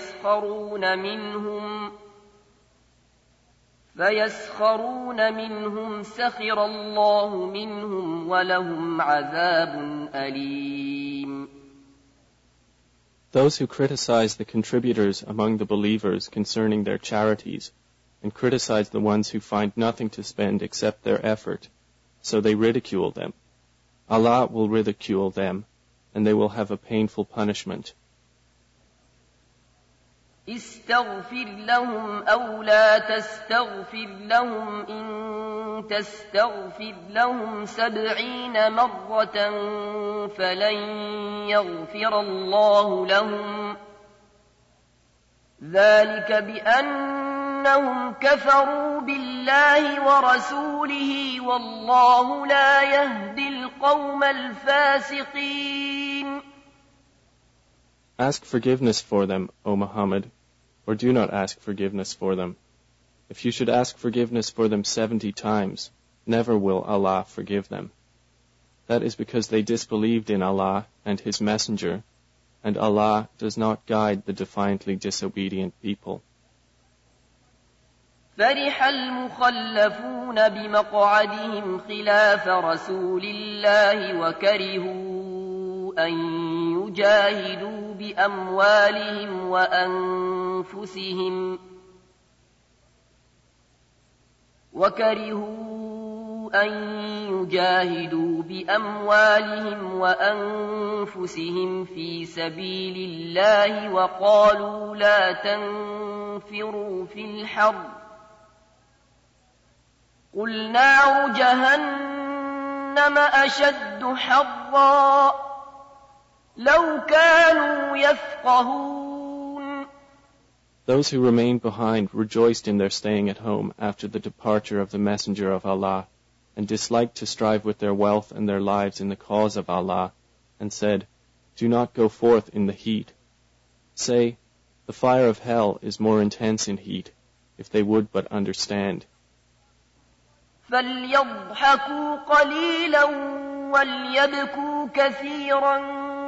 فيسخرون منهم سخر الله منهم ولهم عذاب أليم. Those who criticize the contributors among the believers concerning their charities, and criticize the ones who find nothing to spend except their effort, so they ridicule them. Allah will ridicule them, and they will have a painful punishment. استغفر لهم أو لا تستغفر لهم إن تستغفر لهم 70 مرة فلن يغفر الله لهم ذلك بأنهم كفروا بالله ورسوله والله لا يهدي القوم الفاسقين. Ask forgiveness for them, O Muhammad, or do not ask forgiveness for them. If you should ask forgiveness for them 70 times, never will Allah forgive them. That is because they disbelieved in Allah and His Messenger, and Allah does not guide the defiantly disobedient people. فرح المخلفون بمقعدهم خلاف رسول الله وكرهوا أن يجاهدوا بأموالهم وأنفسهم في سبيل الله وقالوا لا تنفروا في الحر قل نار جهنم أشد حرا لو كانوا يفقهون. Those who remained behind rejoiced in their staying at home after the departure of the Messenger of Allah, and disliked to strive with their wealth and their lives in the cause of Allah, and said, do not go forth in the heat. Say, the fire of hell is more intense in heat, if they would but understand. فليضحكوا قليلا وليبكوا كثيرا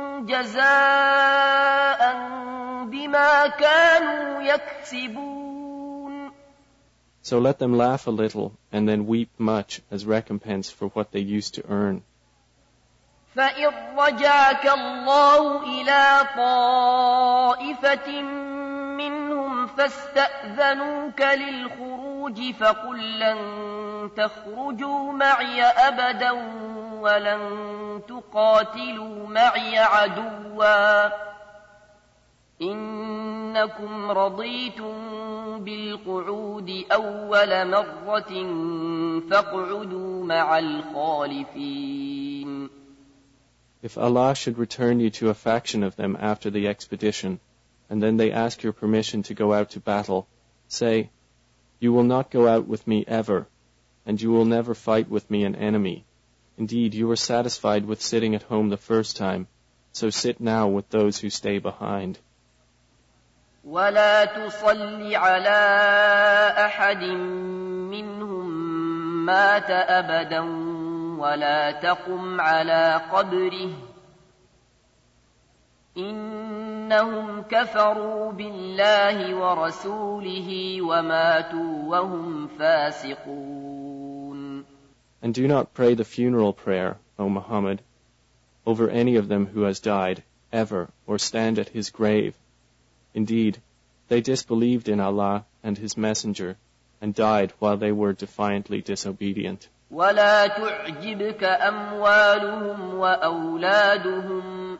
جزاء بما كانوا يكسبون. So let them laugh a little and then weep much as recompense for what they used to earn. فإن رجعك الله إلى طائفة منهم فاستأذنوك للخروج فقل لن تخرجوا معي أبدا ولن تقاتلوا معي عدوا إنكم رضيتم بالقعود أول مرة فاقعدوا مع الخالفين. If Allah should return you to a faction of them after the expedition, and then they ask your permission to go out to battle, say, you will not go out with me ever, and you will never fight with me an enemy. Indeed, you were satisfied with sitting at home the first time, so sit now with those who stay behind. ولا تصل على أحد منهم مات أبدا ولا تقم على قبره إنهم كفروا بالله ورسوله وماتوا وهم فاسقون. And do not pray the funeral prayer, O Muhammad, over any of them who has died, ever, or stand at his grave. Indeed, they disbelieved in Allah and His Messenger, and died while they were defiantly disobedient. ولا تعجبك أموالهم وأولادهم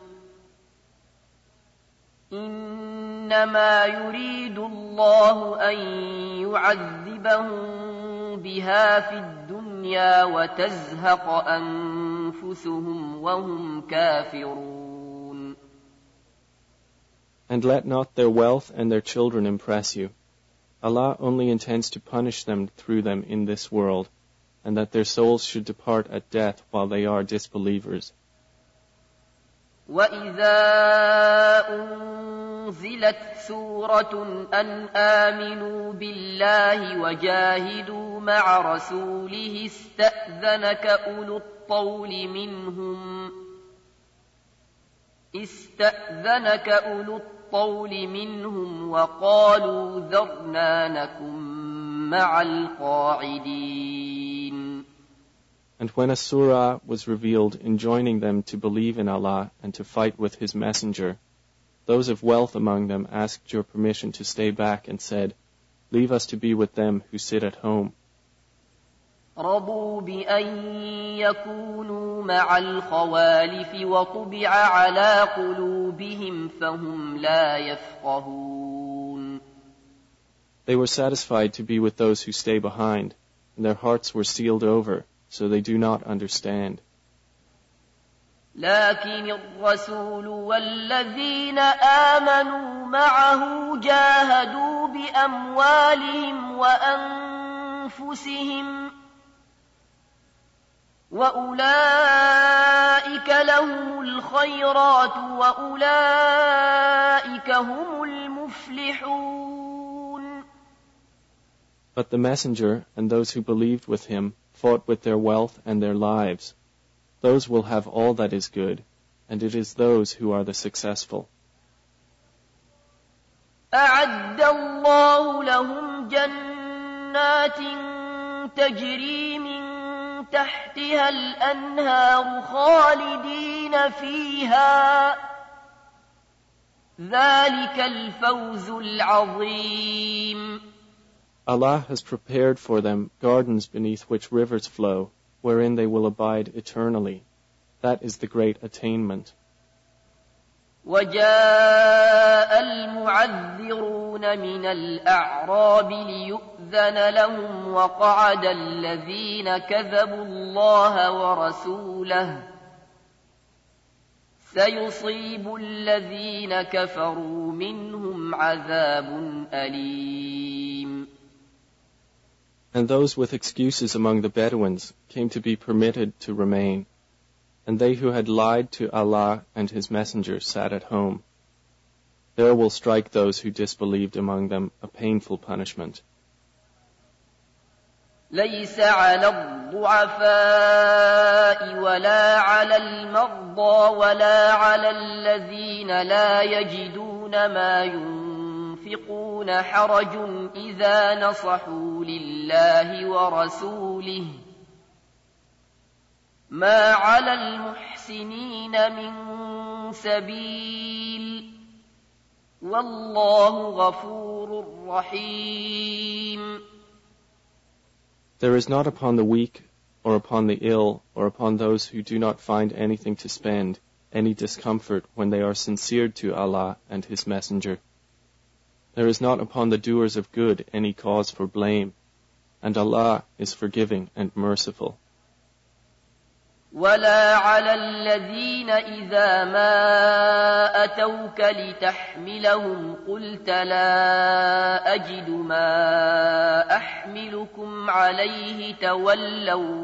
إنما يريد الله أن يعذبهم بها في الدنيا وتزهق أنفسهم وهم كافرون. And let not their wealth and their children impress you. Allah only intends to punish them through them in this world, and that their souls should depart at death while they are disbelievers. وَإِذَا أُنزِلَتْ سُورَةٌ أَنْ آمِنُوا بِاللَّهِ وَجَاهِدُوا مَعَ رَسُولِهِ اسْتَأْذَنَكَ أُولُو الطَّوْلِ مِنْهُمْ وَقَالُوا ذَرْنَا نَكُن مَّعَ الْقَاعِدِينَ. And when a surah was revealed enjoining them to believe in Allah and to fight with His Messenger, those of wealth among them asked your permission to stay back and said, "Leave us to be with them who sit at home." رضوا بأن يكونوا مع الخوالف وطبع على قلوبهم فهم لا يفقهون. They were satisfied to be with those who stay behind, and their hearts were sealed over, so they do not understand. لكن الرسول والذين آمنوا معه جاهدوا بأموالهم وأنفسهم وأولئك لهم الخيرات وأولئك هم المفلحون. But the Messenger and those who believed with him fought with their wealth and their lives. Those will have all that is good, and it is those who are the successful. أعد الله لهم جنات تجري من تحتها الأنهار خالدين فيها ذلك الفوز العظيم. Allah has prepared for them gardens beneath which rivers flow, wherein they will abide eternally. That is the great attainment. وجاء المعذرون من الأعراب ليؤذن لهم وقعد الذين كذبوا الله ورسوله سيصيب الذين كفروا منهم عذاب أليم. And those with excuses among the Bedouins came to be permitted to remain, and they who had lied to Allah and His Messenger sat at home. There will strike those who disbelieved among them a painful punishment. ليس على الضعفاء ولا على المرضى ولا على الذين لا يجدون ما ينفقون حرج إذا نصحوا لله ورسوله ما على المحسنين من سبيل والله غفور رحيم. There is not upon the weak, or upon the ill, or upon those who do not find anything to spend, any discomfort when they are sincere to Allah and His Messenger. There is not upon the doers of good any cause for blame, and Allah is forgiving and merciful. ولا على الذين إذا ما أتوك لتحملهم قلت لا أجد ما أحملكم عليه تولوا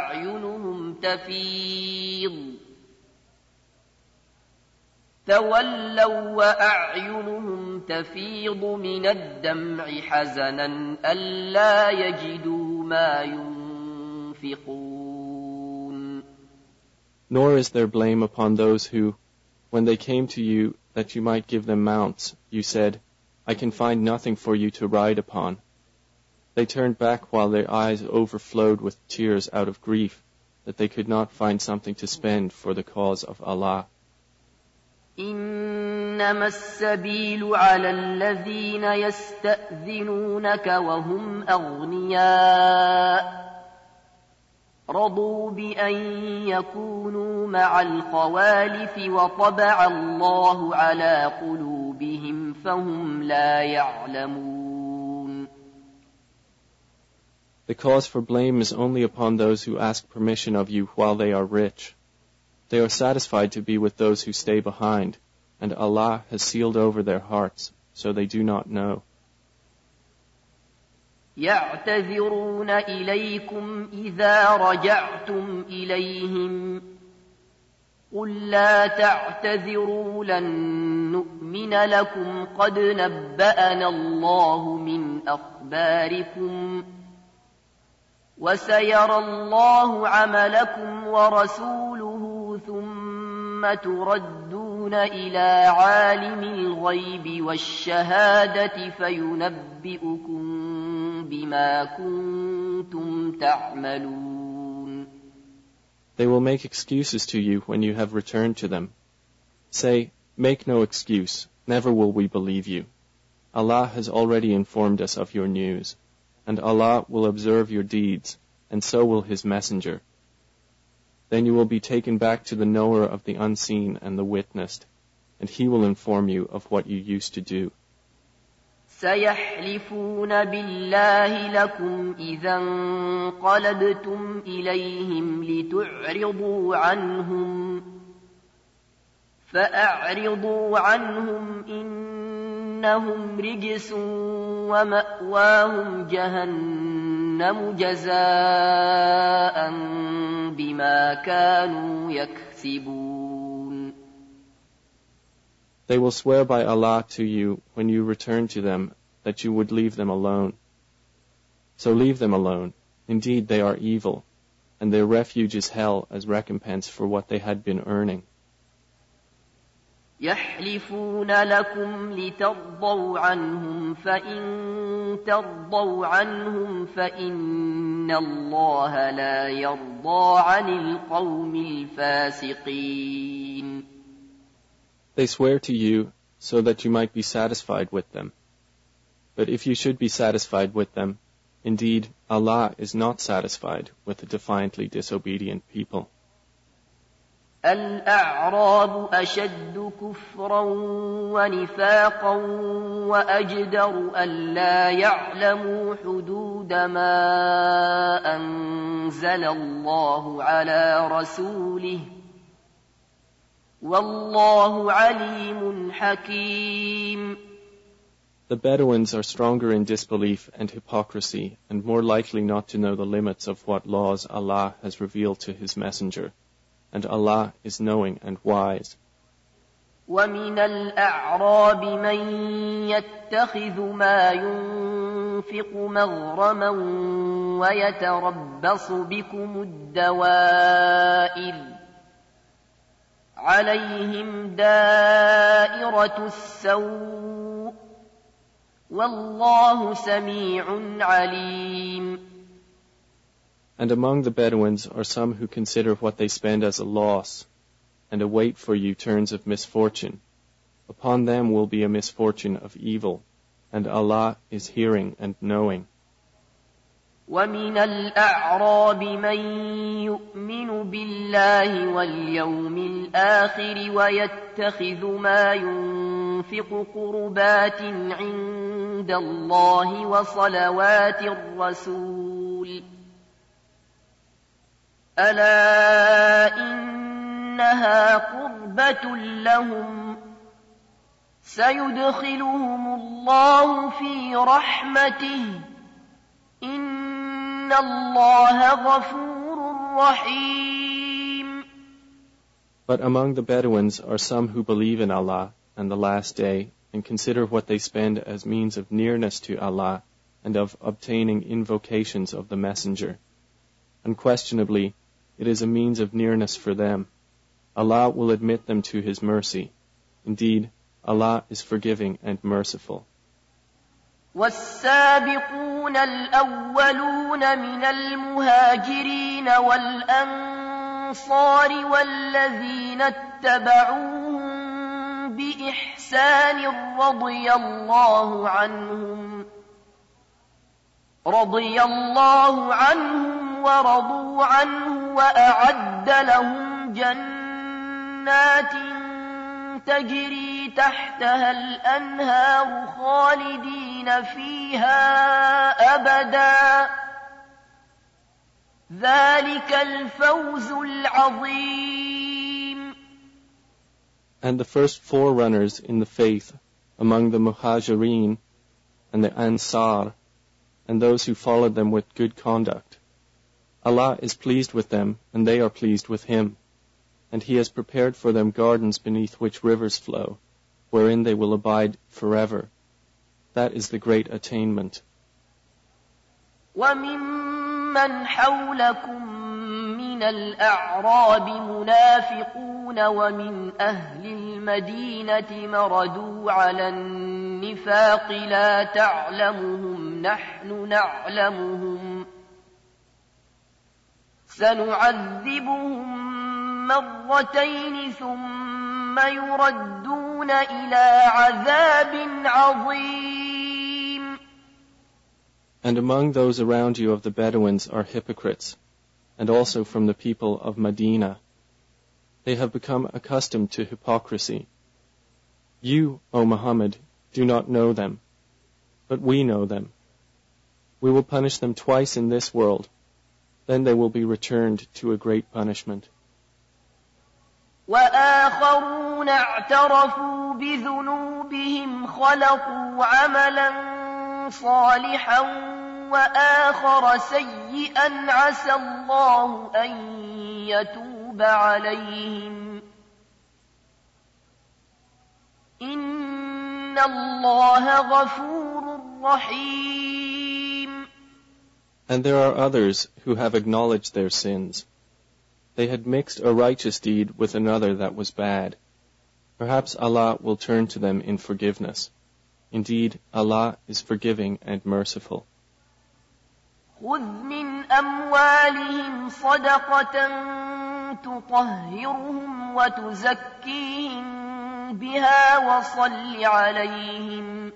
وأعينهم تفيض من الدمع حزنا ألا يجدوا ما ينفقون. Nor is there blame upon those who, when they came to you that you might give them mounts, you said, "I can find nothing for you to ride upon." They turned back while their eyes overflowed with tears out of grief, that they could not find something to spend for the cause of Allah. إنما السبيل على الذين يستأذنونك وهم أغنياء رضوا بأن يكونوا مع الخوالف وطبع الله على قلوبهم فهم لا يعلمون. The cause for blame is only upon those who ask permission of you while they are rich. They are satisfied to be with those who stay behind, and Allah has sealed over their hearts, so they do not know. يعتذرون إليكم إذا رجعتم إليهم قل لا تعتذروا لن نؤمن لكم قد نبأنا الله من أخباركم وسيرى الله عملكم ورسوله ثم تردون إلى عالم الغيب والشهادة فينبئكم بما كنتم تعملون. They will make excuses to you when you have returned to them. Say, make no excuse, never will we believe you. Allah has already informed us of your news, and Allah will observe your deeds, and so will His Messenger. Then you will be taken back to the knower of the unseen and the witnessed, and He will inform you of what you used to do. سيحلفون بالله لكم إذا انقلبتم إليهم لتعرضوا عنهم فأعرضوا عنهم إنهم رجس ومأواهم جهنم جزاء بما كانوا يكسبون. They will swear by Allah to you when you return to them that you would leave them alone. So leave them alone. Indeed, they are evil, and their refuge is hell as recompense for what they had been earning. يحلفون لكم لترضوا عنهم فإن ترضوا عنهم فإن الله لا يرضى عن القوم الفاسقين. They swear to you so that you might be satisfied with them. But if you should be satisfied with them, indeed, Allah is not satisfied with the defiantly disobedient people. الأعراب أشد كفرا ونفاقا وأجدر ألا يعلموا حدود ما أنزل الله على رسوله والله عليم حكيم. The Bedouins are stronger in disbelief and hypocrisy and more likely not to know the limits of what laws Allah has revealed to His Messenger. And Allah is knowing and wise. وَمِنَ الْأَعْرَابِ مَنْ يَتَّخِذُ مَا يُنْفِقُ مَغْرَمًا وَيَتَرَبَّصُ بِكُمُ الدَّوَائِرَ عَلَيْهِمْ دَائِرَةُ السَّوْءِ وَاللَّهُ سَمِيعٌ عَلِيمٌ. And among the Bedouins are some who consider what they spend as a loss, and await for you turns of misfortune. Upon them will be a misfortune of evil, and Allah is hearing and knowing. وَمِنَ الْأَعْرَابِ مَنْ يُؤْمِنُ بِاللَّهِ وَالْيَوْمِ الْآخِرِ وَيَتَّخِذُ مَا يُنْفِقُ قُرُبَاتٍ عِنْدَ اللَّهِ وَصَلَوَاتِ الرَّسُولِ ألا إنها قربة لهم سيدخلهم الله في رحمته إن الله غفور رحيم. But among the Bedouins are some who believe in Allah and the Last Day and consider what they spend as means of nearness to Allah and of obtaining invocations of the Messenger. Unquestionably, it is a means of nearness for them. Allah will admit them to His mercy. Indeed, Allah is forgiving and merciful. والسابقون الأولون من المهاجرين والأنصار والذين اتبعوهم بإحسان رضي الله عنهم ورضوا عنه وأعد لهم جنات تجري تحتها الأنهار خالدين فيها أبدا ذلك الفوز العظيم. And the first forerunners in the faith among the Muhajireen and the Ansar, and those who followed them with good conduct. Allah is pleased with them, and they are pleased with Him, and He has prepared for them gardens beneath which rivers flow, wherein they will abide forever. That is the great attainment. وَمِمَّنْ حَوْلَكُمْ مِنَ الْأَعْرَابِ مُنَافِقُونَ وَمِنْ أَهْلِ الْمَدِينَةِ مَرَدُوا عَلَى النِّفَاقِ لَا تَعْلَمُهُمْ نَحْنُ نَعْلَمُهُمْ سَنُعَذِّبُهُم مرتين ثم يردون إلى عذاب عظيم. And among those around you of the Bedouins are hypocrites, and also from the people of Medina. They have become accustomed to hypocrisy. You, O Muhammad, do not know them, but we know them. We will punish them twice in this world, then they will be returned to a great punishment. وآخرون اعترفوا بذنوبهم خلقوا عملا صالحا وآخر سيئا عسى الله أن يتوب عليهم إن الله غفور رحيم. And there are others who have acknowledged their sins. They had mixed a righteous deed with another that was bad. Perhaps Allah will turn to them in forgiveness. Indeed, Allah is forgiving and merciful. خذ من أموالهم صدقة تطهرهم وتزكيهم بها وصل عليهم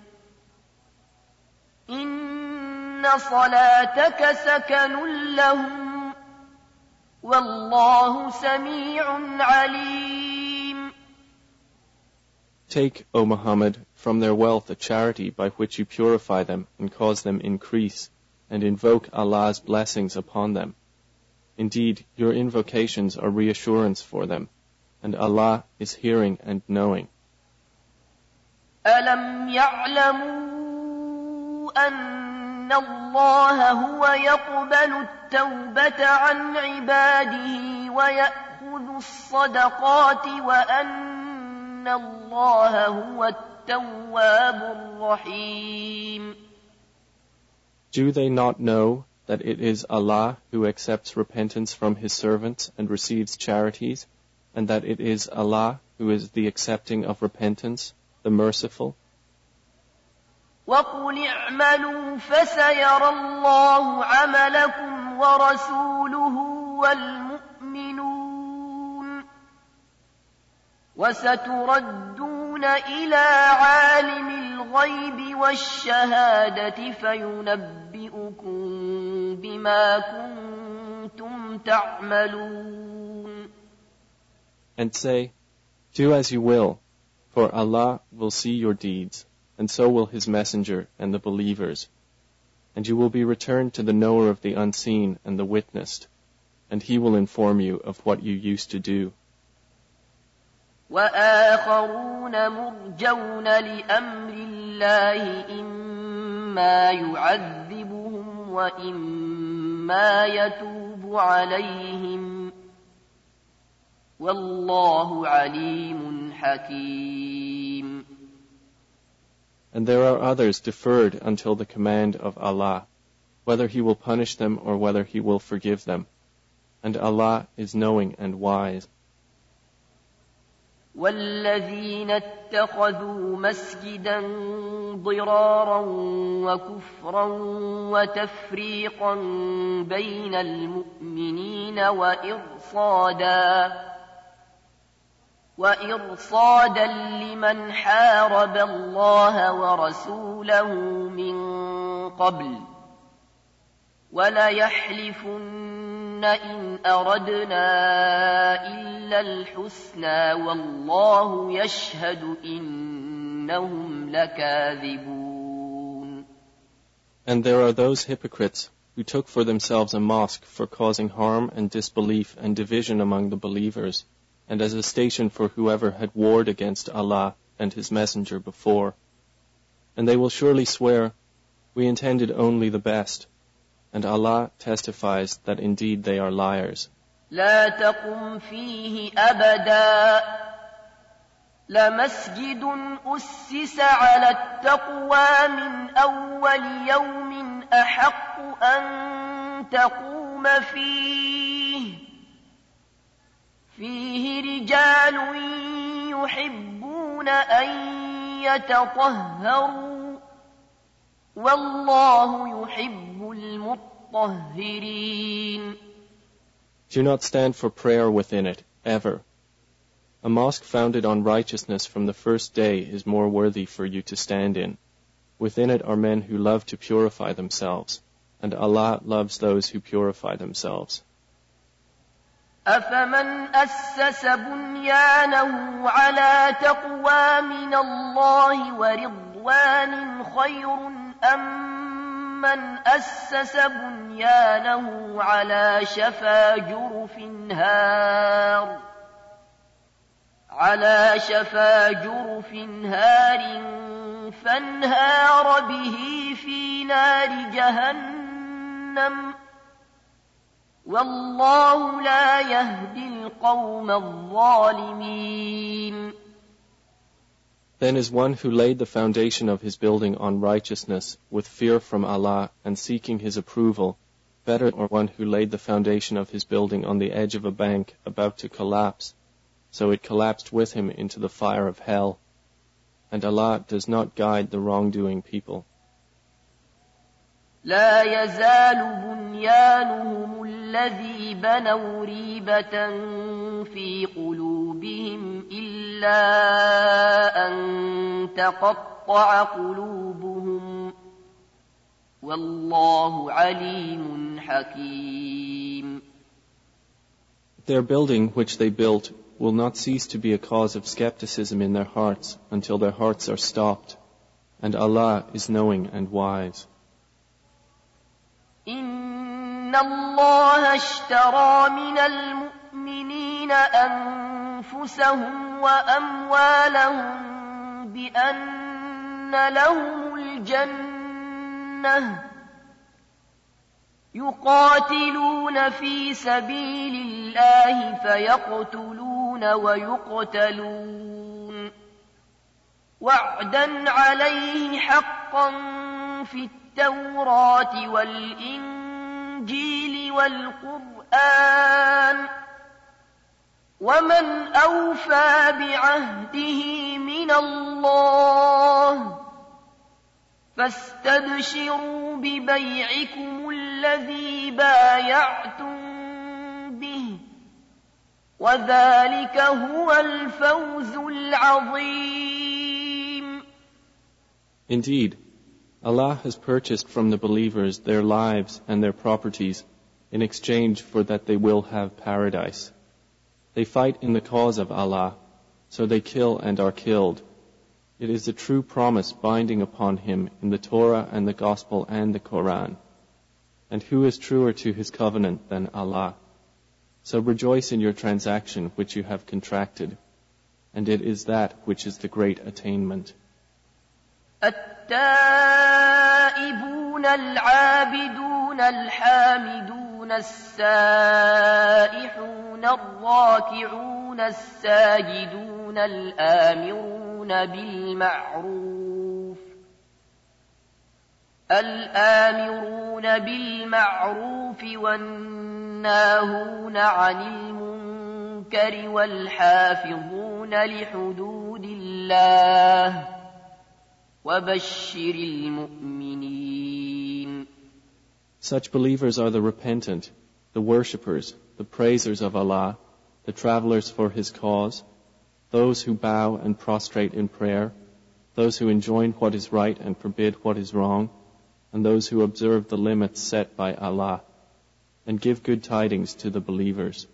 إن صلاتك سكن لهم والله سميع عليم. Take, O Muhammad, from their wealth a charity by which you purify them and cause them increase, and invoke Allah's blessings upon them. Indeed, your invocations are reassurance for them, and Allah is hearing and knowing. أَلَمْ يَعْلَمُوا أَنَّ اللَّهَ هُوَ يَقْبَلُ التَّوْبَةَ عَنْ عِبَادِهِ وَيَأْخُذُ الصَّدَقَاتِ وَأَنَّ اللَّهَ هُوَ التَّوَّابُ الرَّحِيمُ. Do they not know that it is Allah who accepts repentance from His servants and receives charities, and that it is Allah who is the accepting of repentance, the merciful? وَقُلِ اعْمَلُوا فَسَيَرَى اللَّهُ عَمَلَكُمْ وَرَسُولُهُ وَالْمُؤْمِنُونَ وَسَتُرَدُّونَ إِلَى عَالِمِ الْغَيْبِ وَالشَّهَادَةِ فَيُنَبِّئُكُم بِمَا كُنتُمْ تَعْمَلُونَ. And say, do as you will, for Allah will see your deeds, and so will His Messenger and the believers. And you will be returned to the knower of the unseen and the witnessed, and He will inform you of what you used to do. وآخرون مرجون لأمر الله إما يعذبهم وإما يتوب عليهم والله عليم حكيم. And there are others deferred until the command of Allah, whether He will punish them or whether He will forgive them. And Allah is knowing and wise. والذين اتخذوا مسجدا ضرارا وكفرا وتفريقا بين المؤمنين وإرصادا لمن حارب الله ورسوله من قبل وليحلفن إن أردنا إلا الحسنى والله يشهد إنهم لكاذبون. And there are those hypocrites who took for themselves a mosque for causing harm and disbelief and division among the believers, and as a station for whoever had warred against Allah and His Messenger before. And they will surely swear, "We intended only the best," and Allah testifies that indeed they are liars. لا تقم فيه أبدا لمسجد أسس على التقوى من أول يوم أحق أن تقوم فيه رجال يحبون أن يتطهروا والله يحب المطهرين. Do not stand for prayer within it, ever. A mosque founded on righteousness from the first day is more worthy for you to stand in. Within it are men who love to purify themselves, and Allah loves those who purify themselves. أفمن أسس بنيانه على تقوى من الله ورضوان خير أم من أسس بنيانه على شفا جرف هار فانهار به في نار جهنم والله لا يهدي القوم الظالمين. Then is one who laid the foundation of his building on righteousness with fear from Allah and seeking His approval better or one who laid the foundation of his building on the edge of a bank about to collapse, so it collapsed with him into the fire of hell. And Allah does not guide the wrongdoing people. لا يزال بنيانهم الذي بنوا ريبة في قلوبهم إلا أن تقطع قلوبهم والله عليم حكيم. Their building which they built will not cease to be a cause of skepticism in their hearts until their hearts are stopped, and Allah is knowing and wise. إن الله اشترى من المؤمنين أنفسهم وأموالهم بأن لهم الجنة يقاتلون في سبيل الله فيقتلون ويقتلون وعدا عليه حقا في التوراة والإنجيل والقرآن ومن أوفى بعهده من الله فاستبشروا ببيعكم الذي بايعتم به وذلك هو الفوز العظيم. Indeed, Allah has purchased from the believers their lives and their properties in exchange for that they will have paradise. They fight in the cause of Allah, so they kill and are killed. It is a true promise binding upon him in the Torah and the Gospel and the Quran. And who is truer to his covenant than Allah? So rejoice in your transaction which you have contracted, and it is that which is the great attainment. التائبون العابدون الحامدون السائحون الراكعون الساجدون الآمرون بالمعروف والناهون عن المنكر والحافظون لحدود الله وبشر المؤمنين. Such believers are the repentant, the worshippers, the praisers of Allah, the travelers for His cause, those who bow and prostrate in prayer, those who enjoin what is right and forbid what is wrong, and those who observe the limits set by Allah, and give good tidings to the believers.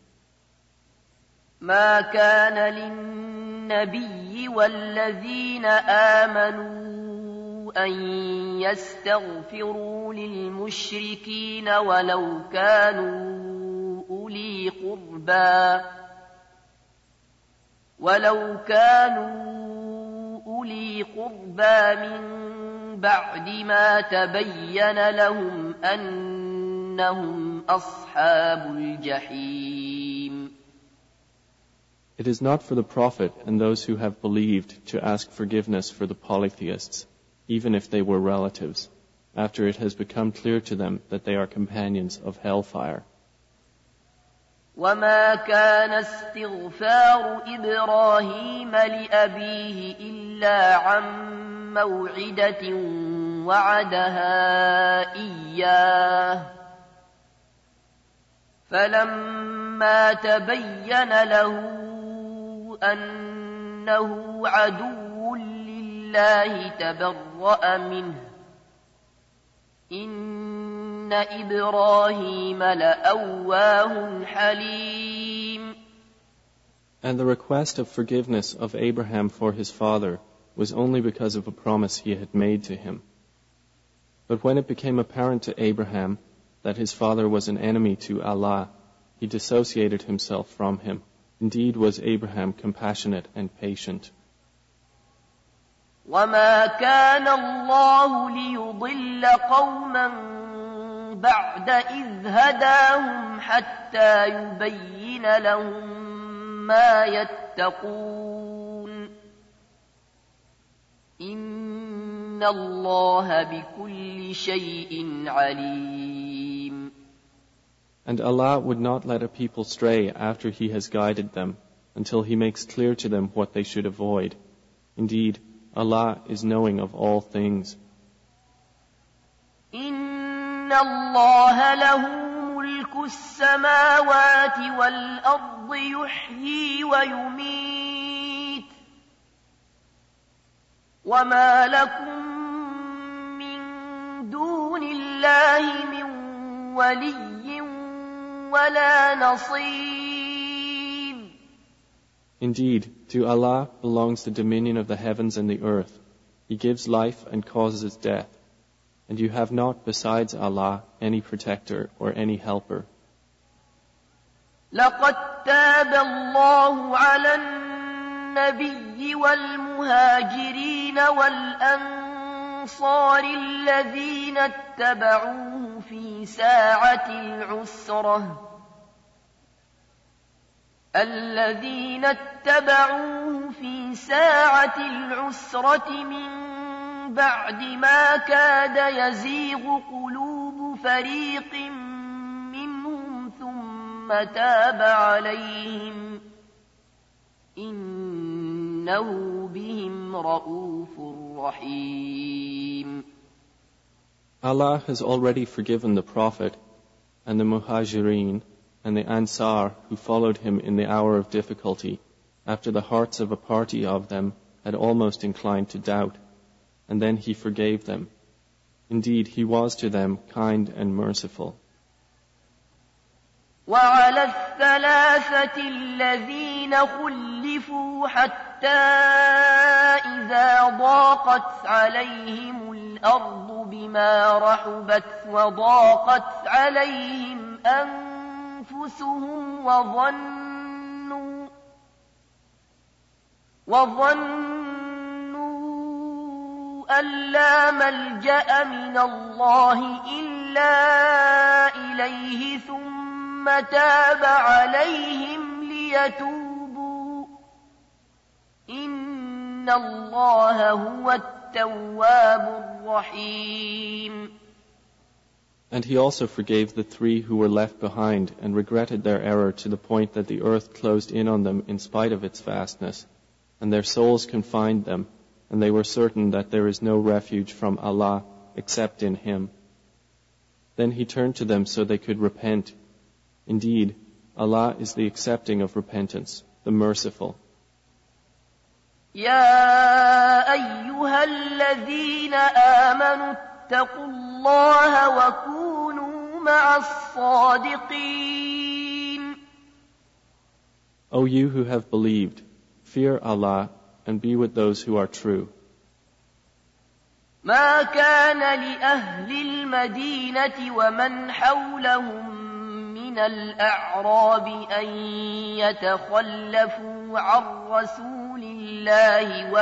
ما كان للنبي والذين آمنوا أن يستغفروا للمشركين ولو كانوا أولي قربى ولو كانوا أولي قربى من بعد ما تبين لهم أنهم أصحاب الجحيم. It is not for the Prophet and those who have believed to ask forgiveness for the polytheists, even if they were relatives, after it has become clear to them that they are companions of hellfire. وما كان استغفار إبراهيم لأبيه إلا عن موعدة وعدها إياه فلما تبين له أنه عدو لله تبرأ منه إن إبراهيم لأواه حليم. And the request of forgiveness of Abraham for his father was only because of a promise he had made to him. But when it became apparent to Abraham that his father was an enemy to Allah, he dissociated himself from him. Indeed was Abraham compassionate and patient. وما كان الله ليضل قوما بعد إذ هداهم حتى يبين لهم ما يتقون إن الله بكل شيء عليم. And Allah would not let a people stray after He has guided them until He makes clear to them what they should avoid. Indeed, Allah is knowing of all things. إن الله له ملك السماوات والأرض يحيي ويميت وما لكم من دون الله من ولي ولا نصير. Indeed, to Allah belongs the dominion of the heavens and the earth. He gives life and causes death. And you have not besides Allah any protector or any helper. لقد تاب الله على النبي والمهاجرين والأنصار الذين اتبعوه في ساعة العسرة من بعد ما كاد يزيغ قلوب فريق منهم ثم تاب عليهم إنه بهم رؤوف رحيم. Allah has already forgiven the Prophet and the Muhajireen and the Ansar who followed him in the hour of difficulty, after the hearts of a party of them had almost inclined to doubt, and then He forgave them. Indeed, He was to them kind and merciful. وعلى الثلاثة الذين خلفوا حتى إذا ضاقت عليهم الأرض بما رحبت وضاقت عليهم أنفسهم وظنوا أن لا ملجأ من الله إلا إليه ثم تاب عليهم ليتوبوا إن الله هو التواب الرحيم. And He also forgave the 3 who were left behind and regretted their error to the point that the earth closed in on them in spite of its vastness, and their souls confined them, and they were certain that there is no refuge from Allah except in Him. Then He turned to them so they could repent. Indeed, Allah is the accepting of repentance, the merciful. يا أيها الذين آمنوا اتقوا الله وكونوا مع الصادقين. O you who have believed, fear Allah and be with those who are true. ما كان لأهل المدينة ومن حولهم من من الأعراب أن يتخلفوا عن رسول الله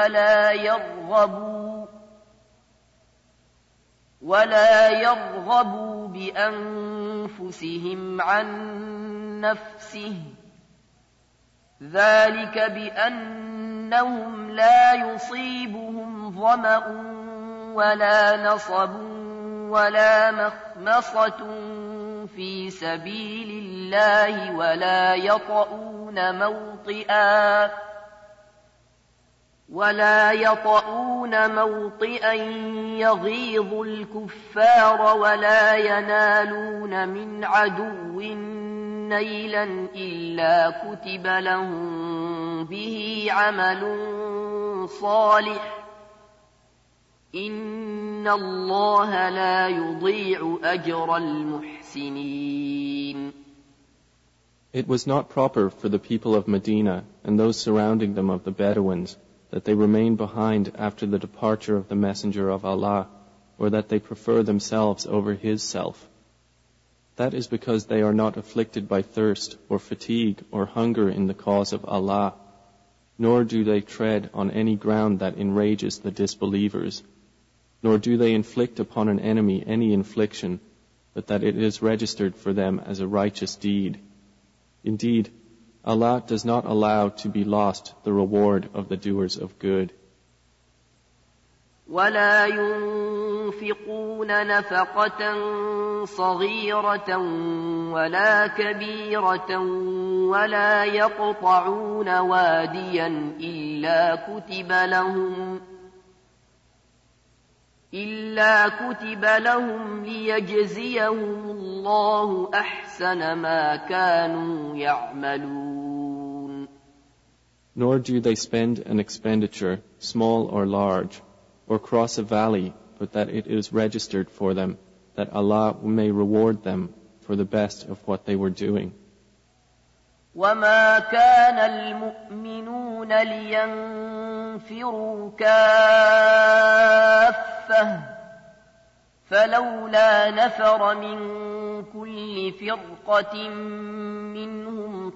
ولا يرغبوا بأنفسهم عن نفسه، ذلك بأنهم لا يصيبهم ظمأ ولا نصب ولا مخمصة في سبيل الله ولا يطؤون موطئا يغيظ الكفار ولا ينالون من عدو نيلا إلا كتب لهم به عمل صالح إن الله لا يضيع أجر المحسنين. It was not proper for the people of Medina and those surrounding them of the Bedouins that they remain behind after the departure of the Messenger of Allah, or that they prefer themselves over his self. That is because they are not afflicted by thirst or fatigue or hunger in the cause of Allah, nor do they tread on any ground that enrages the disbelievers, nor do they inflict upon an enemy any infliction, but that it is registered for them as a righteous deed. Indeed, Allah does not allow to be lost the reward of the doers of good. ولا ينفقون نفقة صغيرة ولا كبيرة ولا يقطعون واديا إلا كتب لهم ليجزيهم الله أحسن ما كانوا يعملون. Nor do they spend an expenditure, small or large, or cross a valley, but that it is registered for them, that Allah may reward them for the best of what they were doing. وما كان المؤمنون لينفروا كافة فلولا نفر من كل فرقة منهم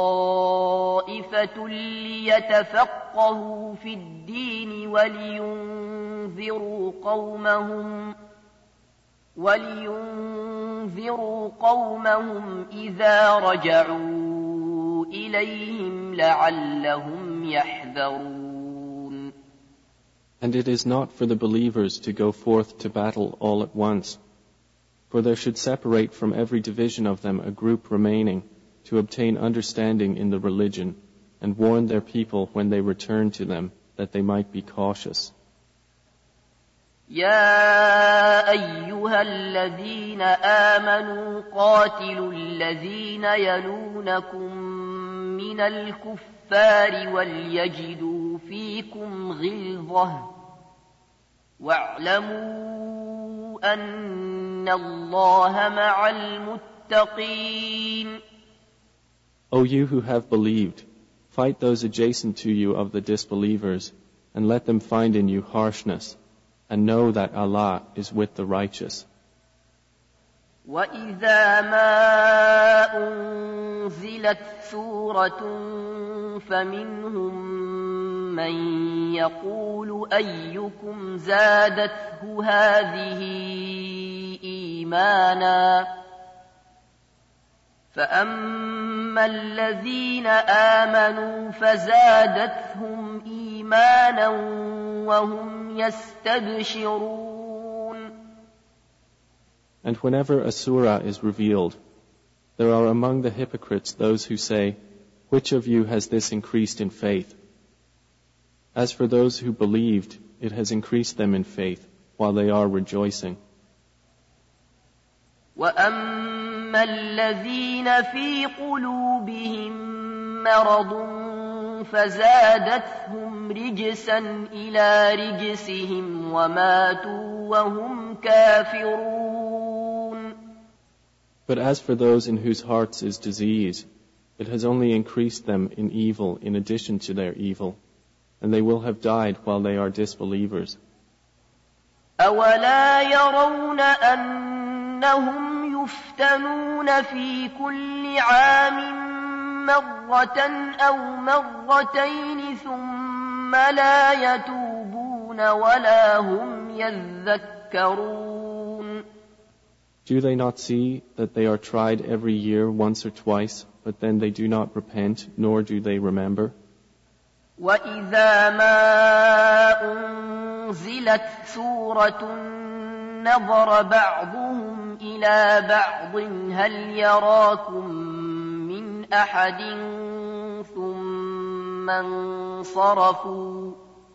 طائفة ليتفقهوا في الدين ولينذروا قومهم إذا رجعوا إليهم لعلهم يحذرون. And it is not for the believers to go forth to battle all at once, for there should separate from every division of them a group remaining to obtain understanding in the religion and warn their people when they return to them that they might be cautious. يا أيها الذين آمنوا قاتلوا الذين يلونكم من الكفار وليجدوا فيكم غلظة واعلموا أن الله مع المتقين. O you who have believed, fight those adjacent to you of the disbelievers, and let them find in you harshness, and know that Allah is with the righteous. وَإِذَا مَا أُنزِلَتْ سُورَةٌ فَمِنْهُمْ مَنْ يَقُولُ أَيُّكُمْ زَادَتْهُ هَذِهِ إِيمَانًا فَأَمَّا الَّذِينَ آمَنُوا فَزَادَتْهُمْ إِيمَانًا وَهُمْ يَسْتَبْشِرُونَ. And whenever a surah is revealed, there are among the hypocrites those who say, which of you has this increased in faith? As for those who believed, it has increased them in faith, while they are rejoicing. وَأَمَّا الَّذِينَ فِي قُلُوبِهِم مَّرَضٌ فَزَادَتْهُمْ رِجْسًا إِلَى رِجْسِهِمْ وَمَاتُوا وَهُمْ كَافِرُونَ. But as for those in whose hearts is disease, it has only increased them in evil in addition to their evil, and they will have died while they are disbelievers. أَوَلَا يَرَوْنَ أَنَّهُمْ يفتنون في كل عام مرة أو مرتين ثم لا يتوبون ولا هم يذكرون. Do they not see that they are tried every year once or twice, but then they do not repent, nor do they remember? وَإِذَا مَا أُنْزِلَتْ سُورَةٌ نَظَرَ بَعْضُهُمْ إِلَى بَعْضٍ هَلْ يَرَاكُمْ مِنْ أَحَدٍ ثُمَّ انصَرَفُوا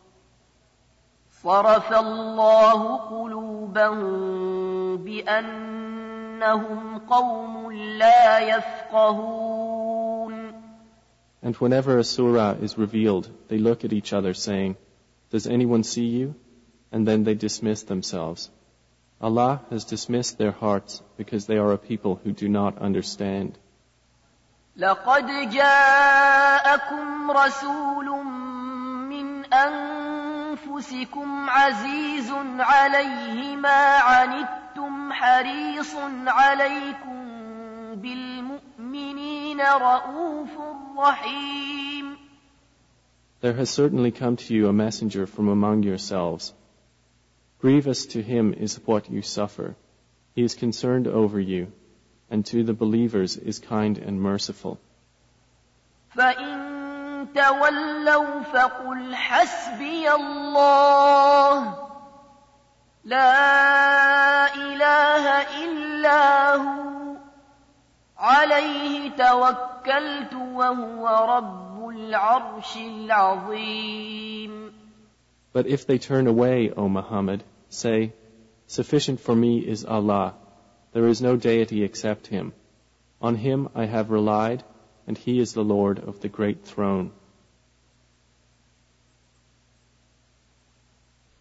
صَرَفَ اللَّهُ قُلُوبَهُم بِأَنَّهُمْ قَوْمٌ لَا يَفْقَهُونَ. And whenever a surah is revealed, they look at each other saying, "Does anyone see you?" And then they dismiss themselves. Allah has dismissed their hearts because they are a people who do not understand. لَقَدْ جَاءَكُمْ رَسُولٌ مِّنْ أَنفُسِكُمْ عَزِيزٌ عَلَيْهِ مَا عَنِتُّمْ حَرِيصٌ عَلَيْكُمْ بِالْمُؤْمِنِينَ رَءُوفٌ رَحِيمٌ. There has certainly come to you a messenger from among yourselves. Grievous to him is what you suffer. He is concerned over you, and to the believers is kind and merciful. فَإِن تَوَلَّوْا فَقُلْ حَسْبِيَ اللَّهُ لَا إِلَٰهَ إِلَّا هُوَ عَلَيْهِ تَوَكَّلْتُ وَهُوَ رَبُّ الْعَرْشِ الْعَظِيمِ. But if they turn away, O Muhammad, say, "Sufficient for me is Allah. There is no deity except Him. On Him I have relied, and He is the Lord of the great throne."